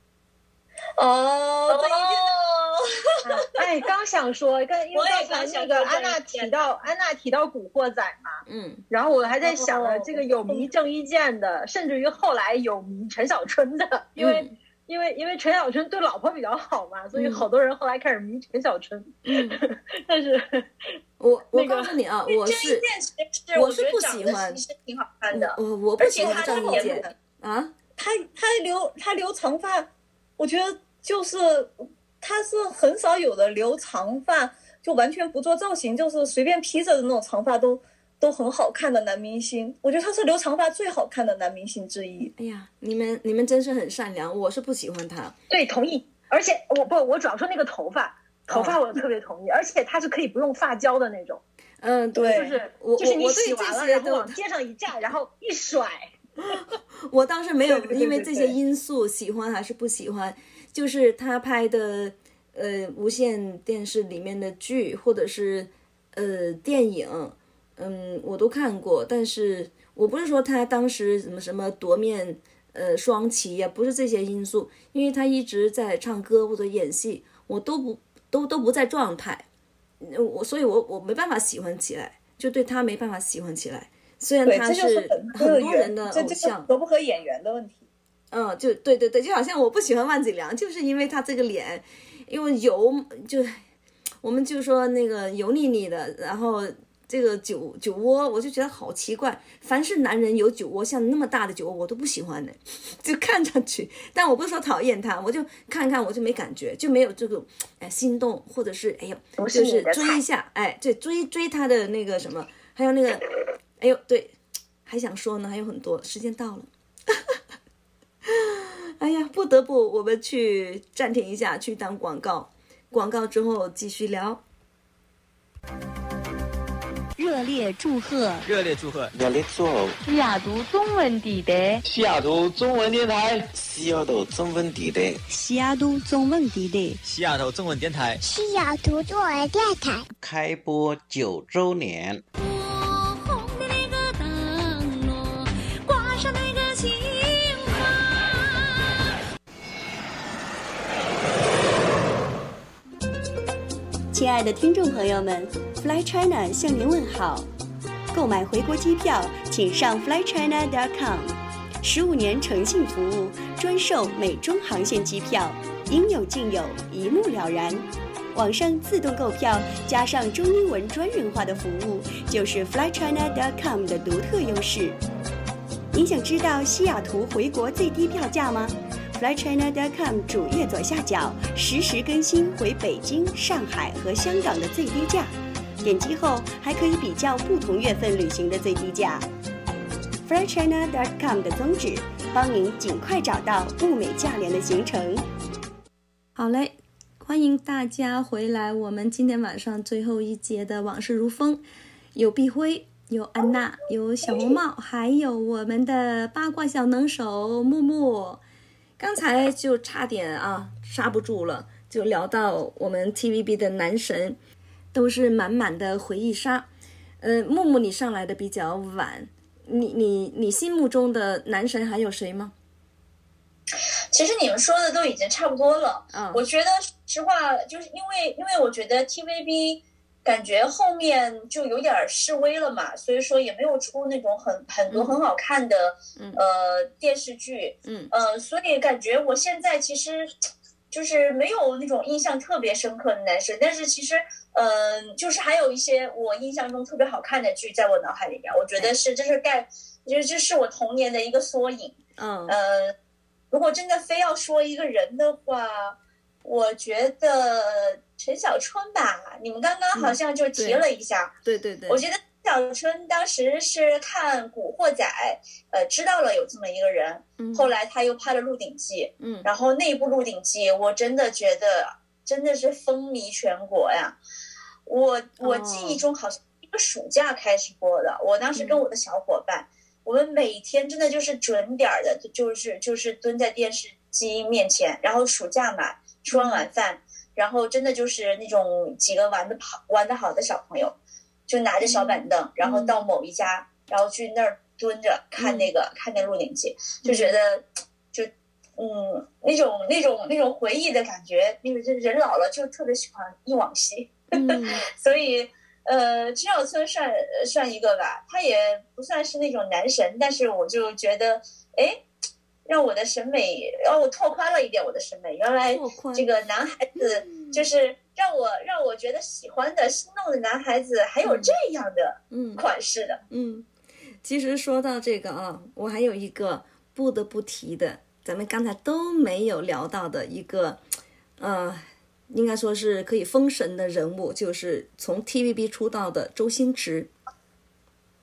哦，郑伊健。 哎，刚想说，跟因为刚才那个安娜提到安娜提到古惑仔嘛， 嗯， 然后我还在想了，这个有迷郑伊健的，甚至于后来有迷陈小春的，因为、嗯、因为因为陈小春对老婆比较好嘛，所以好多人后来开始迷陈小春。 嗯， 但是我我告诉你啊，我是我是不喜欢， 其实挺好看的， 我我不喜欢郑伊健啊， 他他留他留长发，我觉得就是。他是很少有的留长发，就完全不做造型，就是随便披着的那种长发都都很好看的男明星，我觉得他是留长发最好看的男明星之一。 哎呀，你们你们真是很善良，我是不喜欢他。 对，同意。而且我不，我主要说那个头发，头发我特别同意，哦、而且他是可以不用发胶的那种。 嗯，对， 就是就是你洗完了，然后往街上一站，然后一甩。 我倒是没有因为这些因素喜欢还是不喜欢，就是他拍的呃无线电视里面的剧或者是呃电影，嗯，我都看过，但是我不是说他当时什么什么夺面呃双栖呀，不是这些因素，因为他一直在唱歌或者演戏，我都不都都不在状态，我所以我我没办法喜欢起来，就对他没办法喜欢起来。虽然他是很多人的偶像， 合不合眼缘的问题。 嗯，就对对对，就好像我不喜欢万梓良，就是因为他这个脸，因为油，就我们就说那个油腻腻的，然后这个酒酒窝，我就觉得好奇怪。凡是男人有酒窝，像那么大的酒窝，我都不喜欢的，就看上去。但我不是说讨厌他，我就看看，我就没感觉，就没有这种哎心动，或者是哎呦，就是追一下，哎，对，追追他的那个什么，还有那个。哎呦，对，还想说呢，还有很多，时间到了。哎呀，不得不我们去暂停一下，去当广告，广告之后继续聊。 热烈祝贺！ 热烈祝贺！ 热烈祝贺！ 西雅图中文地带， 西雅图中文电台， 西雅图中文地带， 西雅图中文地带， 西雅图中文电台， 西雅图中文电台开播九周年。 亲爱的听众朋友们 ，Fly China 向您问好。购买回国机票，请上 fly china dot com。十五年诚信服务，专售美中航线机票，应有尽有，一目了然。网上自动购票，加上中英文专人化的服务，就是 fly china dot com 的独特优势。您想知道西雅图回国最低票价吗？fly china dot com 主页左下角实时更新回北京、上海和香港的最低价，点击后还可以比较不同月份旅行的最低价。fly china dot com 的宗旨，帮您尽快找到物美价廉的行程。 好嘞，欢迎大家回来，我们今天晚上最后一节的往事如风，有碧辉，有安娜，有小红帽，还有我们的八卦小能手木木。刚才就差点啊刹不住了，就聊到我们 T V B 的男神，都是满满的回忆杀。呃，木木你上来的比较晚，你你你心目中的男神还有谁吗？ 其实你们说的都已经差不多了。嗯，我觉得实话就是因为因为我觉得 T V B。感觉后面就有点示威了嘛，所以说也没有出那种很很多很好看的、嗯、呃电视剧，嗯呃，所以感觉我现在其实就是没有那种印象特别深刻的男生，但是其实嗯、呃，就是还有一些我印象中特别好看的剧在我脑海里面，我觉得是这是盖，就是这是我童年的一个缩影。嗯呃，如果真的非要说一个人的话，我觉得陈小春吧，你们刚刚好像就提了一下。 嗯、对, 对对对， 我觉得陈小春当时是看《古惑仔》，呃，知道了有这么一个人，嗯、后来他又拍了《鹿鼎记》，嗯，然后那部《鹿鼎记》，我真的觉得真的是风靡全国呀。我我记忆中好像一个暑假开始播的，我当时跟我的小伙伴，嗯、我们每天真的就是准点的，就是就是蹲在电视机面前，然后暑假嘛。吃完晚饭，然后真的就是那种几个玩的好玩的好的小朋友，就拿着小板凳，嗯、然后到某一家，然后去那儿蹲着看那个、嗯、看那《鹿鼎记》，就觉得就嗯那种那种那种回忆的感觉，因为这人老了就特别喜欢忆往昔，嗯、所以呃陈小春算算一个吧，他也不算是那种男神，但是我就觉得哎。让我的审美，让我拓宽了一点我的审美。原来这个男孩子就是让我、嗯、让我觉得喜欢的、心动的男孩子，还有这样的款式的。 嗯，嗯其实说到这个啊，我还有一个不得不提的，咱们刚才都没有聊到的一个，呃，应该说是可以封神的人物，就是从 T V B 出道的周星驰。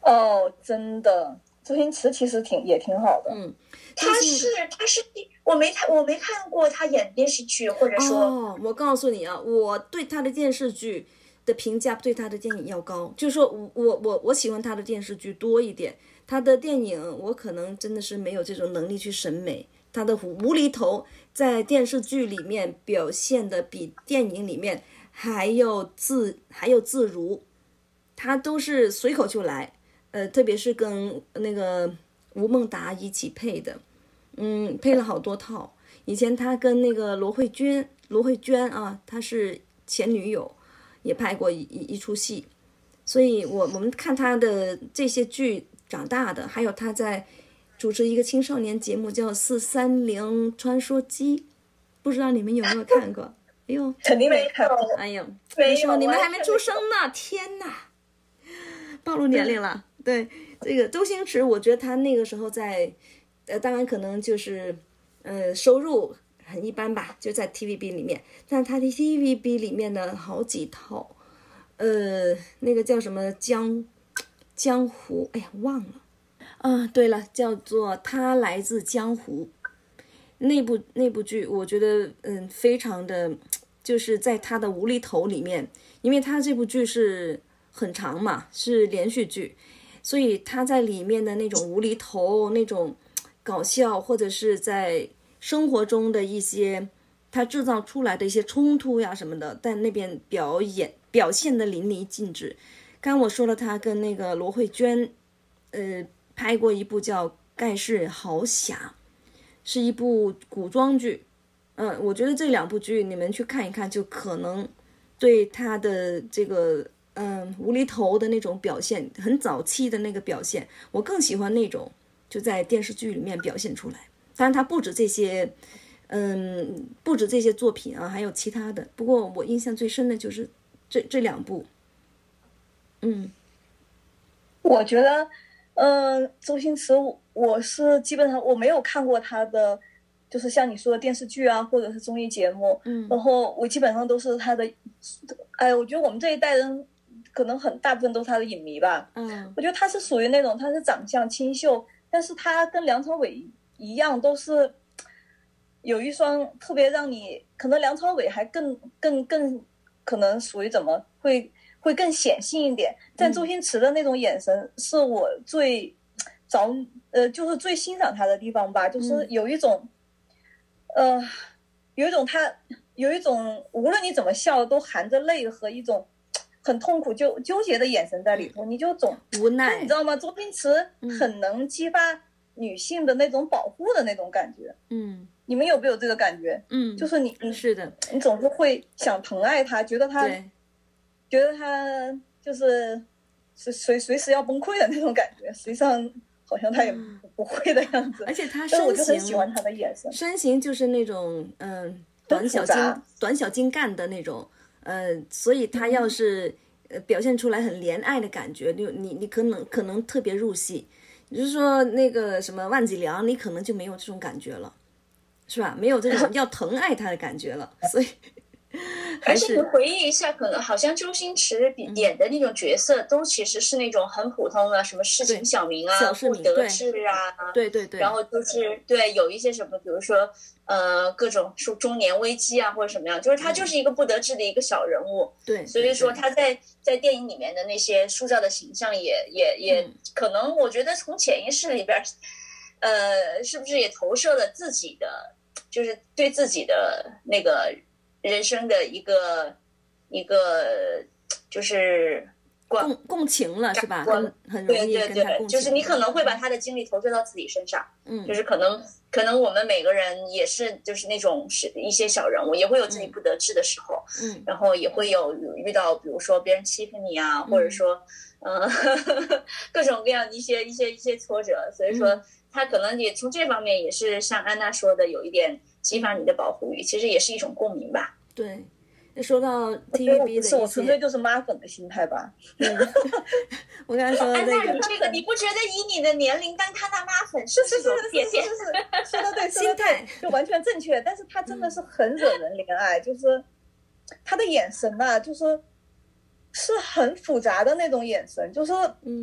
哦，真的，周星驰其实挺也挺好的。 嗯， 他是他是我没看我没看过他演电视剧，或者说， 哦，我告诉你啊，我对他的电视剧的评价对他的电影要高，就是说我我我我喜欢他的电视剧多一点，他的电影我可能真的是没有这种能力去审美。他的无厘头在电视剧里面表现的比电影里面还要自还要自如，他都是随口就来，呃，特别是跟那个吴孟达一起配的，嗯，配了好多套。以前他跟那个罗慧娟，罗慧娟啊，她是前女友，也拍过一一一出戏，所以我我们看他的这些剧长大的，还有他在主持一个青少年节目叫《四三零穿梭机》，不知道你们有没有看过？哎呦， 肯定没看过。 哎呦，你说你们还没出生呢，天哪，暴露年龄了。对，这个周星驰，我觉得他那个时候在，呃，当然可能就是，呃，收入很一般吧，就在 T V B 里面，但他的 T V B 里面的好几套，呃，那个叫什么江江湖，哎呀，忘了。啊，对了，叫做《他来自江湖》那部那部剧，我觉得嗯，非常的，就是在他的无厘头里面，因为他这部剧是很长嘛，是连续剧，所以他在里面的那种无厘头、那种搞笑，或者是在生活中的一些他制造出来的一些冲突呀什么的，在那边表演表现的淋漓尽致。刚刚我说了，他跟那个罗慧娟，呃。拍过一部叫《盖世豪侠》，是一部古装剧。嗯，我觉得这两部剧你们去看一看，就可能对他的这个嗯无厘头的那种表现，很早期的那个表现，我更喜欢那种就在电视剧里面表现出来。当然，他不止这些，嗯，不止这些作品啊，还有其他的。不过我印象最深的就是这这两部。嗯， 我觉得。嗯、呃，周星驰，我是基本上我没有看过他的，就是像你说的电视剧啊，或者是综艺节目。 嗯， 然后我基本上都是他的，哎，我觉得我们这一代人可能很大部分都是他的影迷吧。 嗯， 我觉得他是属于那种他是长相清秀，但是他跟梁朝伟一样，都是有一双特别让你，可能梁朝伟还更更更可能属于怎么会。会更显性一点，但周星驰的那种眼神是我最着呃，就是最欣赏他的地方吧，就是有一种，呃，有一种他有一种无论你怎么笑都含着泪和一种很痛苦纠纠结的眼神在里头，你就总无奈， 你知道吗？周星驰很能激发女性的那种保护的那种感觉。 嗯， 你们有没有这个感觉？ 嗯， 就是你你是的， 你总是会想疼爱他，觉得他。 对。 觉得他就是随随时要崩溃的那种感觉，实际上好像他也不会的样子。 而且他身形， 我就很喜欢他的眼神。 身形就是那种嗯短小精短小精干的那种，呃，所以他要是呃表现出来很怜爱的感觉，你你你可能可能特别入戏。你就是说那个什么万梓良，你可能就没有这种感觉了，是吧？没有这种要疼爱他的感觉了，所以。 而且你回忆一下，可能好像周星驰演的那种角色，都其实是那种很普通的，什么市井小民啊、不得志啊， 对对对。 然后就是对有一些什么，比如说呃各种说中年危机啊或者什么样，就是他就是一个不得志的一个小人物。 对， 所以说他在在电影里面的那些塑造的形象也也也可能，我觉得从潜意识里边，呃，是不是也投射了自己的，就是对自己的那个。人生的一个一个就是共共情了是吧？很容易跟他共情。对对对，就是你可能会把他的精力投射到自己身上。 嗯， 就是可能可能我们每个人也是就是那种是一些小人物，也会有自己不得志的时候。 嗯， 然后也会有遇到比如说别人欺负你啊，或者说嗯、呃、各种各样的一些一些一些挫折，所以说他可能也从这方面也是像安娜说的有一点。激发你的保护欲，其实也是一种共鸣吧。 对，说到 T V B 的一些， 我纯粹就是妈粉的心态吧。 我刚才说那个， 你这个你不觉得以你的年龄当他的妈粉是是是是是是是说的对，心态就完全正确。但是他真的是很惹人怜爱，就是他的眼神呐、啊，就是是很复杂的那种眼神，就是嗯，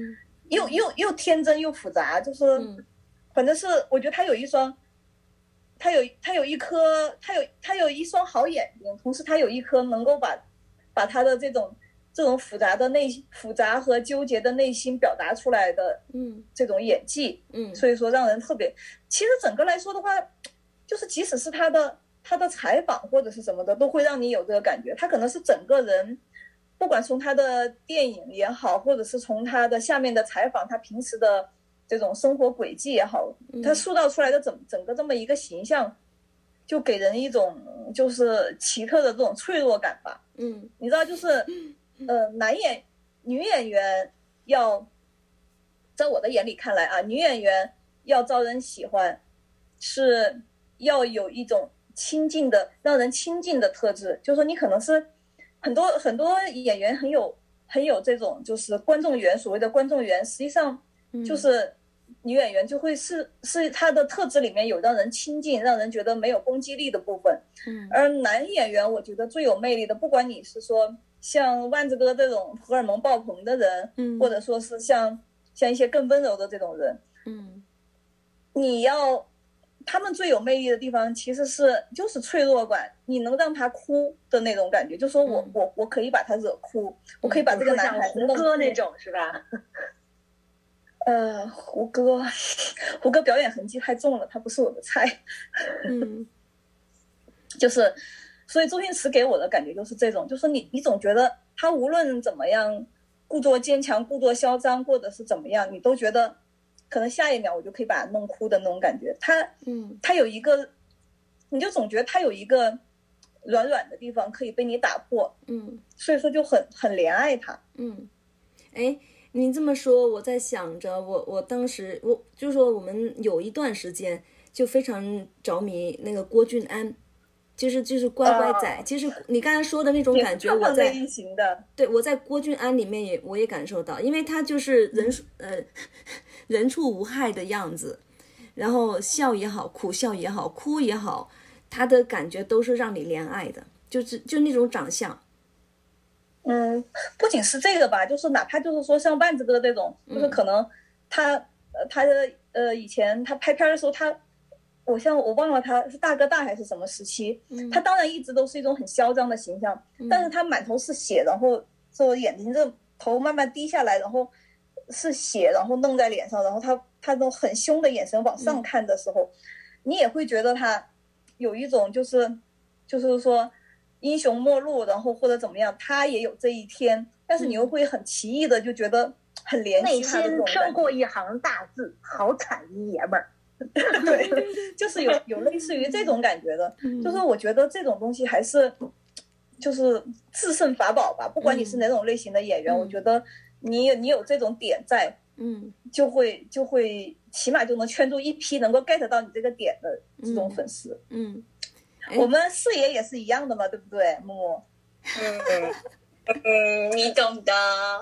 又又又天真又复杂，就是、嗯、反正是我觉得他有一双，他有他有一颗他有他有一双好眼睛，同时他有一颗能够把把他的这种这种复杂的内复杂和纠结的内心表达出来的，嗯，这种演技，嗯，所以说让人特别。其实整个来说的话，就是即使是他的他的采访或者是什么的，都会让你有这个感觉。他可能是整个人。不管从他的电影也好，或者是从他的下面的采访，他平时的这种生活轨迹也好，他塑造出来的整整个这么一个形象，就给人一种就是奇特的这种脆弱感吧。嗯，你知道，就是呃，男演女演员要，在我的眼里看来啊，女演员要招人喜欢，是要有一种亲近的、让人亲近的特质，就是说你可能是。很多很多演员很有很有这种就是观众缘，所谓的观众缘，实际上就是女演员就会是是她的特质里面有让人亲近、让人觉得没有攻击力的部分。嗯，而男演员我觉得最有魅力的，不管你是说像万字哥这种荷尔蒙爆棚的人，嗯，或者说是像像一些更温柔的这种人，嗯，你要。他们最有魅力的地方其实是就是脆弱感，你能让他哭的那种感觉，就说我、嗯、我我可以把他惹哭、嗯、我可以把这个男孩子弄胡歌那种是吧？ 呃，胡歌，胡歌表演痕迹太重了，他不是我的菜。嗯，就是所以周星驰给我的感觉就是这种，就是你你总觉得他无论怎么样故作坚强、故作嚣张，或者是怎么样，你都觉得。可能下一秒我就可以把他弄哭的那种感觉，他，嗯，他有一个，你就总觉得他有一个软软的地方可以被你打破，嗯，所以说就很很怜爱他， 嗯，哎，你这么说，我在想着，我我当时我就说我们有一段时间就非常着迷那个郭俊安。就是就是乖乖仔、啊，其实你刚才说的那种感觉，我在对我在郭俊安里面也我也感受到，因为他就是人、嗯、呃人畜无害的样子，然后笑也好，苦笑也好，哭也好，他的感觉都是让你怜爱的，就是就那种长相。 嗯，不仅是这个吧，就是哪怕就是说像万字哥这种，就是可能他呃他的呃以前他拍片的时候他。我像我忘了他是大哥大还是什么时期、嗯、他当然一直都是一种很嚣张的形象、嗯、但是他满头是血，然后这眼睛这头慢慢低下来，然后是血，然后弄在脸上，然后他他那种很凶的眼神往上看的时候、嗯、你也会觉得他有一种就是就是说英雄末路，然后或者怎么样他也有这一天，但是你又会很奇异的就觉得很怜惜他的这种感觉。 内心飘过一行大字，好惨爷们儿。 对，就是有有类似于这种感觉的、嗯、就是我觉得这种东西还是就是制胜法宝吧，不管你是哪种类型的演员、嗯、我觉得你你有这种点在，嗯，就会就会起码就能圈住一批能够 get 到你这个点的这种粉丝。嗯，嗯我们四爷也是一样的嘛，对不对，木木？ 嗯嗯，你懂的。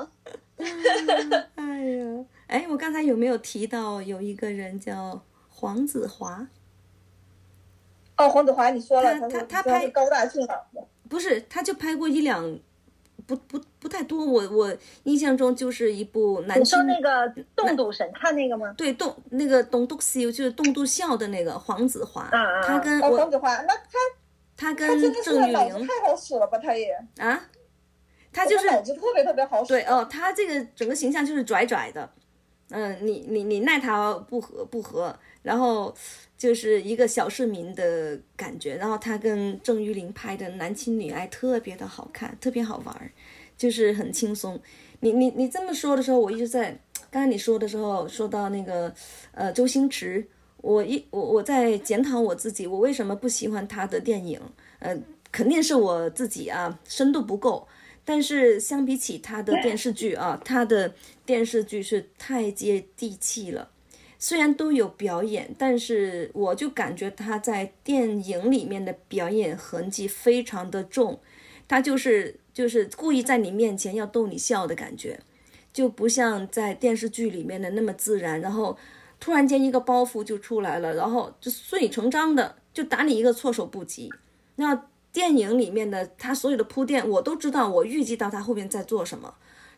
哎呀，哎，我刚才有没有提到有一个人叫黄子华？ 哦，黄子华，你说了， 他他他拍高大俊朗的， 不是，他就拍过一两，不不不太多。我我印象中就是一部男。 你说那个栋笃神探那个吗？ 对，栋那个栋笃笑就是栋笃笑的那个黄子华， 啊啊他跟我、哦、黄子华，那他他跟郑裕玲太好使了吧，他也啊，他就是脑子特别特别好使。 对哦，他这个整个形象就是拽拽的。嗯，你你你奈他不何不何，然后就是一个小市民的感觉，然后他跟郑裕玲拍的男亲女爱特别的好看，特别好玩，就是很轻松。你你你这么说的时候，我一直在刚才你说的时候说到那个呃周星驰，我一我我在检讨我自己，我为什么不喜欢他的电影？呃，肯定是我自己啊深度不够。但是相比起他的电视剧啊，他的电视剧是太接地气了。虽然都有表演，但是我就感觉他在电影里面的表演痕迹非常的重，他就是就是故意在你面前要逗你笑的感觉，就不像在电视剧里面的那么自然，然后突然间一个包袱就出来了，然后就顺理成章的就打你一个措手不及。那电影里面的他所有的铺垫我都知道，我预计到他后面在做什么，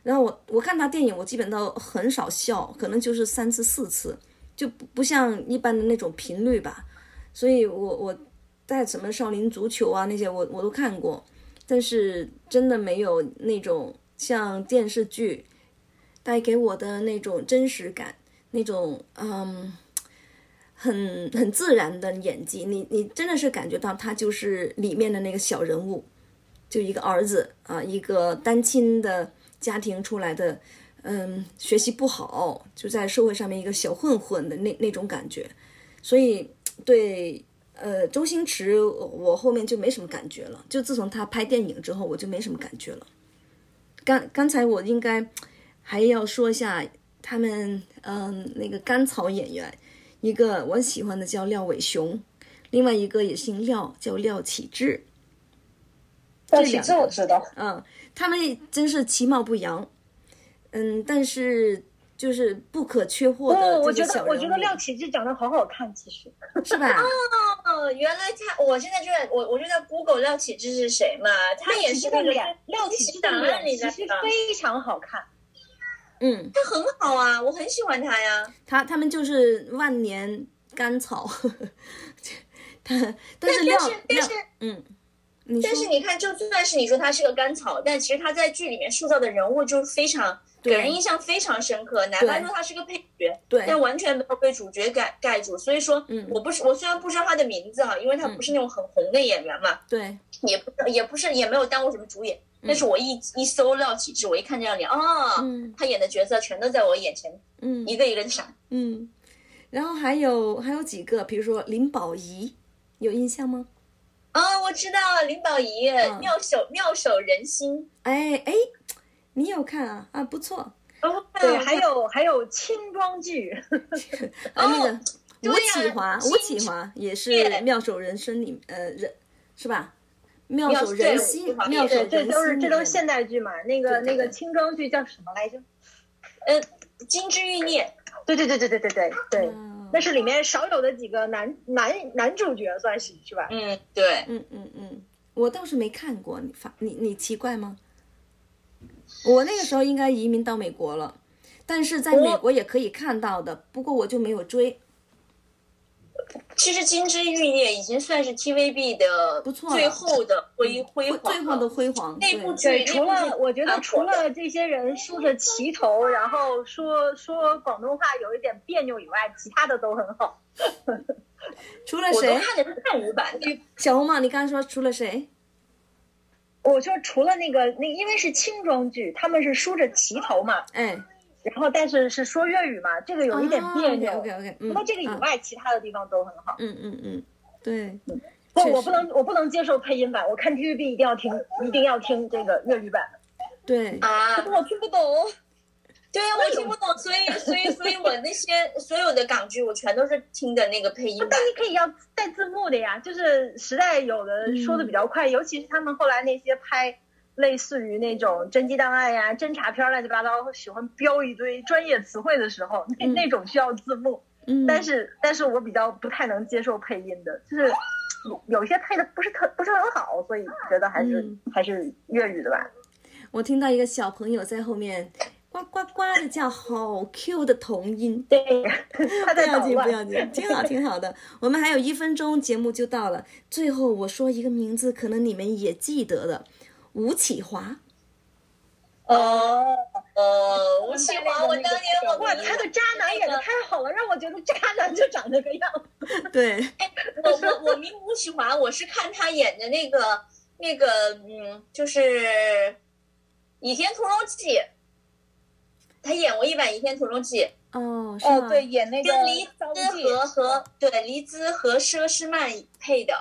然后我我看他电影，我基本都很少笑，可能就是三次四次，就不不像一般的那种频率吧。所以我我带什么少林足球啊那些我我都看过，但是真的没有那种像电视剧带给我的那种真实感，那种嗯很很自然的演技，你你真的是感觉到他就是里面的那个小人物，就一个儿子啊，一个单亲的家庭出来的，嗯，学习不好，就在社会上面一个小混混的那那种感觉。所以对呃周星驰我后面就没什么感觉了，就自从他拍电影之后我就没什么感觉了。刚刚才我应该还要说一下他们嗯那个甘草演员，一个我喜欢的叫廖伟雄，另外一个也姓廖，叫廖启智。 廖启智我知道， 嗯，他们真是其貌不扬，嗯，但是就是不可缺货的哦，我觉这些小人物。 得我觉得廖启智长得好好看，其实是吧？ 哦，原来他，我现在就在我我就在 Google 廖启智是谁嘛？他也是那个廖启智的脸其实非常好看。 嗯， 他很好啊，我很喜欢他呀。 他他们就是万年甘草，呵呵他但是廖但是嗯。 但是你看，就算是你说他是个甘草，但其实他在剧里面塑造的人物就非常给人印象非常深刻，哪怕说他是个配角， 对， 但完全没有被主角盖盖住。所以说， 嗯， 我不是我虽然不知道他的名字哈，因为他不是那种很红的演员嘛， 对， 也不也不是也没有当过什么主演，嗯、但是我一一搜廖启智，我一看这张脸，哦， 嗯， 他演的角色全都在我眼前， 嗯， 一个一个的闪， 嗯，然后还有还有几个，比如说林保怡，有印象吗？ 啊、哦，我知道林保怡， 嗯、 妙手妙手仁心。 哎哎，你有看啊？啊，不错。 哦，对，还有还有轻装剧， 啊，那个吴启华，吴启华也是妙手仁心里呃人是吧？妙手仁心，妙手仁心， 这都是这都是现代剧嘛。那个那个轻装剧叫什么来着？ 呃，金枝欲孽。 对对对对对对对对。嗯，那是里面少有的几个男男男主角，算是是吧？ 嗯，对， 嗯嗯嗯，我倒是没看过，你发你你奇怪吗？我那个时候应该移民到美国了，但是在美国也可以看到的，不过我就没有追。 其实《金枝欲孽》已经算是 T V B 的最后的辉辉煌， 最后的辉煌。 那部剧除了我觉得除了这些人梳着齐头，然后说说广东话有一点别扭以外，其他的都很好。 除了谁？ 我都看的是汉语版的。 小红帽，你刚刚说除了谁？ 我说除了那个那个，因为是轻装剧，他们是梳着齐头嘛。 哎。 然后，但是是说粤语嘛，这个有一点别扭。 OK OK， 除了这个以外，其他的地方都很好。 嗯嗯嗯，对。 不，我不能，我不能接受配音版。我看 T V B 一定要听，一定要听这个粤语版。 对啊， 我听不懂。 对呀，我听不懂，所以所以所以我那些所有的港剧，我全都是听的那个配音版。 但你可以要带字幕的呀，就是实在有的说的比较快，尤其是他们后来那些拍。类似于那种侦缉档案呀、侦查片乱七八糟，喜欢标一堆专业词汇的时候，那、嗯、那种需要字幕。 嗯， 但是但是我比较不太能接受配音的，就是有有一些配的不是特不是很好，所以觉得还是、嗯、还是粤语的吧。 我听到一个小朋友在后面呱呱呱的叫，好 Q 的童音。 对，他在不要紧不要紧，挺好挺好的。我们还有一分钟节目就到了，最后我说一个名字，可能你们也记得的。吴启华， 哦哦，吴启华，我当年我哇，他的渣男演的太好了，让我觉得渣男就长这个样子。 对， 哎，我我我名吴启华，我是看他演的那个那个嗯，就是《倚天屠龙记》，他演过一版《倚天屠龙记》。 哦，是哦，对，演那个跟黎姿和和对黎姿和佘诗曼配的。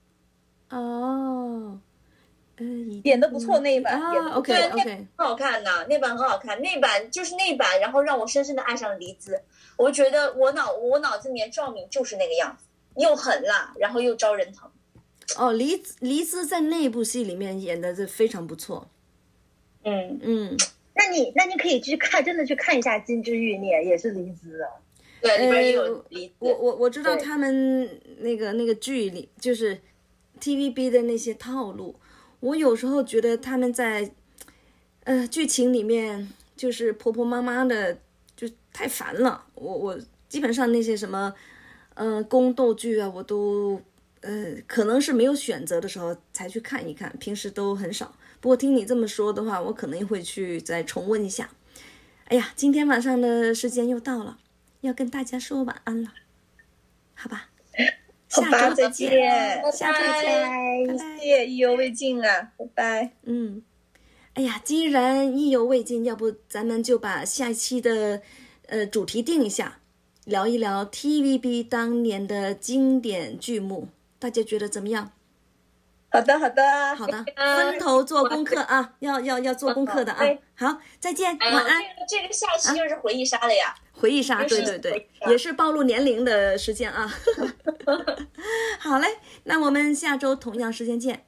哦。 演的不错那一版啊 ，OK OK， 很好看呐，那版很好看，那版就是那版，然后让我深深的爱上了黎姿。我觉得我脑我脑子里面赵敏就是那个样子，又狠辣，然后又招人疼。 哦，黎黎姿在那部戏里面演的是非常不错。 嗯嗯， 那你那你可以去看，真的去看一下《金枝欲孽》，也是黎姿啊。 对，里边也有黎姿。 我我我知道他们那个那个剧里就是 T V B 的那些套路。我有时候觉得他们在， 呃，剧情里面就是婆婆妈妈的就太烦了。我我基本上那些什么，呃，宫斗剧啊，我都呃可能是没有选择的时候才去看一看，平时都很少。不过听你这么说的话，我可能会去再重温一下。哎呀，今天晚上的时间又到了，要跟大家说晚安了，好吧？下周再见，下周再见， 谢谢，意犹未尽啊，拜拜。 嗯，哎呀，既然意犹未尽，要不咱们就把下一期的呃主题定一下，聊一聊 T V B 当年的经典剧目，大家觉得怎么样？ 好的，好的， 好的，分头做功课啊，要要要做功课的啊。好，再见，晚安。 哎、这个这个下期又是回忆杀了呀。 回忆杀，对对对，也是暴露年龄的时间啊。好嘞，那我们下周同样时间见。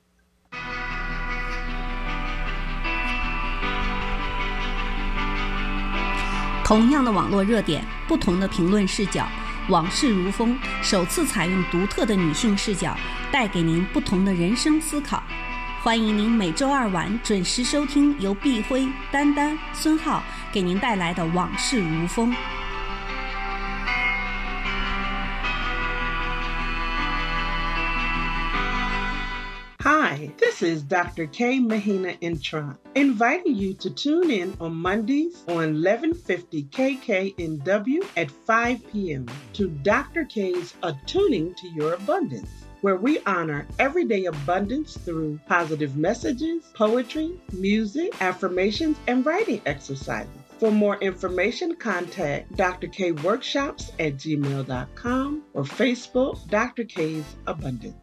同样的网络热点，不同的评论视角，往事如风首次采用独特的女性视角，带给您不同的人生思考。欢迎您每周二晚准时收听由碧辉、丹丹、孙浩给您带来的《往事如风》。 Hi, this is Doctor K. Mahina Intron, inviting you to tune in on Mondays on eleven fifty K K N W at five p.m. to Doctor K's Attuning to Your Abundance, where we honor everyday abundance through positive messages, poetry, music, affirmations, and writing exercises. For more information, contact Doctor K Workshops at gmail dot com or Facebook Doctor K's Abundance.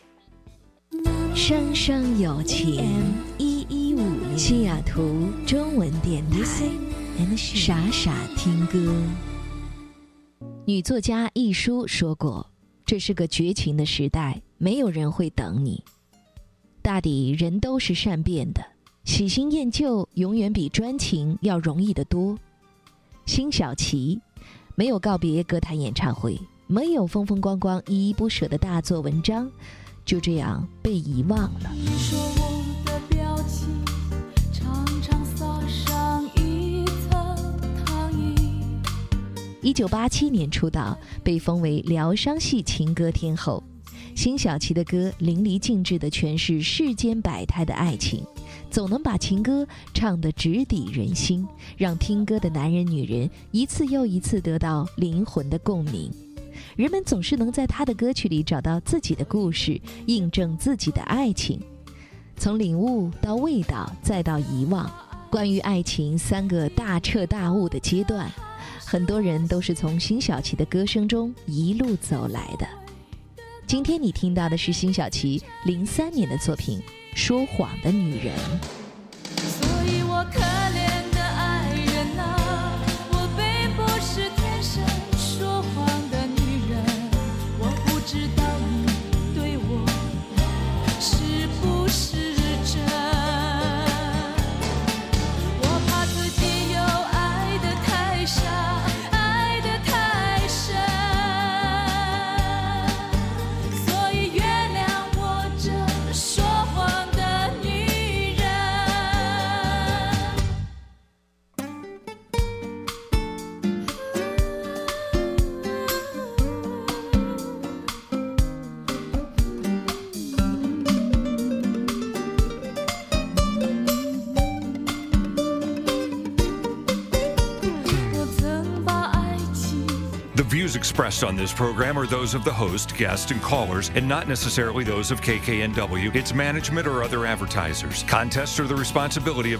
生生有情，一一五零西雅图中文电台，傻傻听歌。女作家一书说过，这是个绝情的时代，没有人会等你。大抵人都是善变的，喜新厌旧永远比专情要容易得多。辛晓琪没有告别歌坛演唱会，没有风风光光依依不舍的大作文章，就这样被遗忘了。你说我的表情常常撒上一层糖衣。一九八七年出道，被封为疗伤系情歌天后。辛晓琪的歌淋漓尽致地诠释世间百态的爱情，总能把情歌唱得直抵人心，让听歌的男人女人一次又一次得到灵魂的共鸣。人们总是能在他的歌曲里找到自己的故事，印证自己的爱情。从领悟到味道，再到遗忘，关于爱情三个大彻大悟的阶段，很多人都是从辛晓琪的歌声中一路走来的。今天你听到的是辛晓琪零三年的作品《说谎的女人》。所以我可怜的爱人啊，我并不是天生说谎的女人，我不知道你对我是不是真，我怕自己又爱得太傻，爱得太深，所以原谅我这说谎的女人。 The views expressed on this program are those of the host, guests, and callers, and not necessarily those of K K N W, its management, or other advertisers. Contests are the responsibility of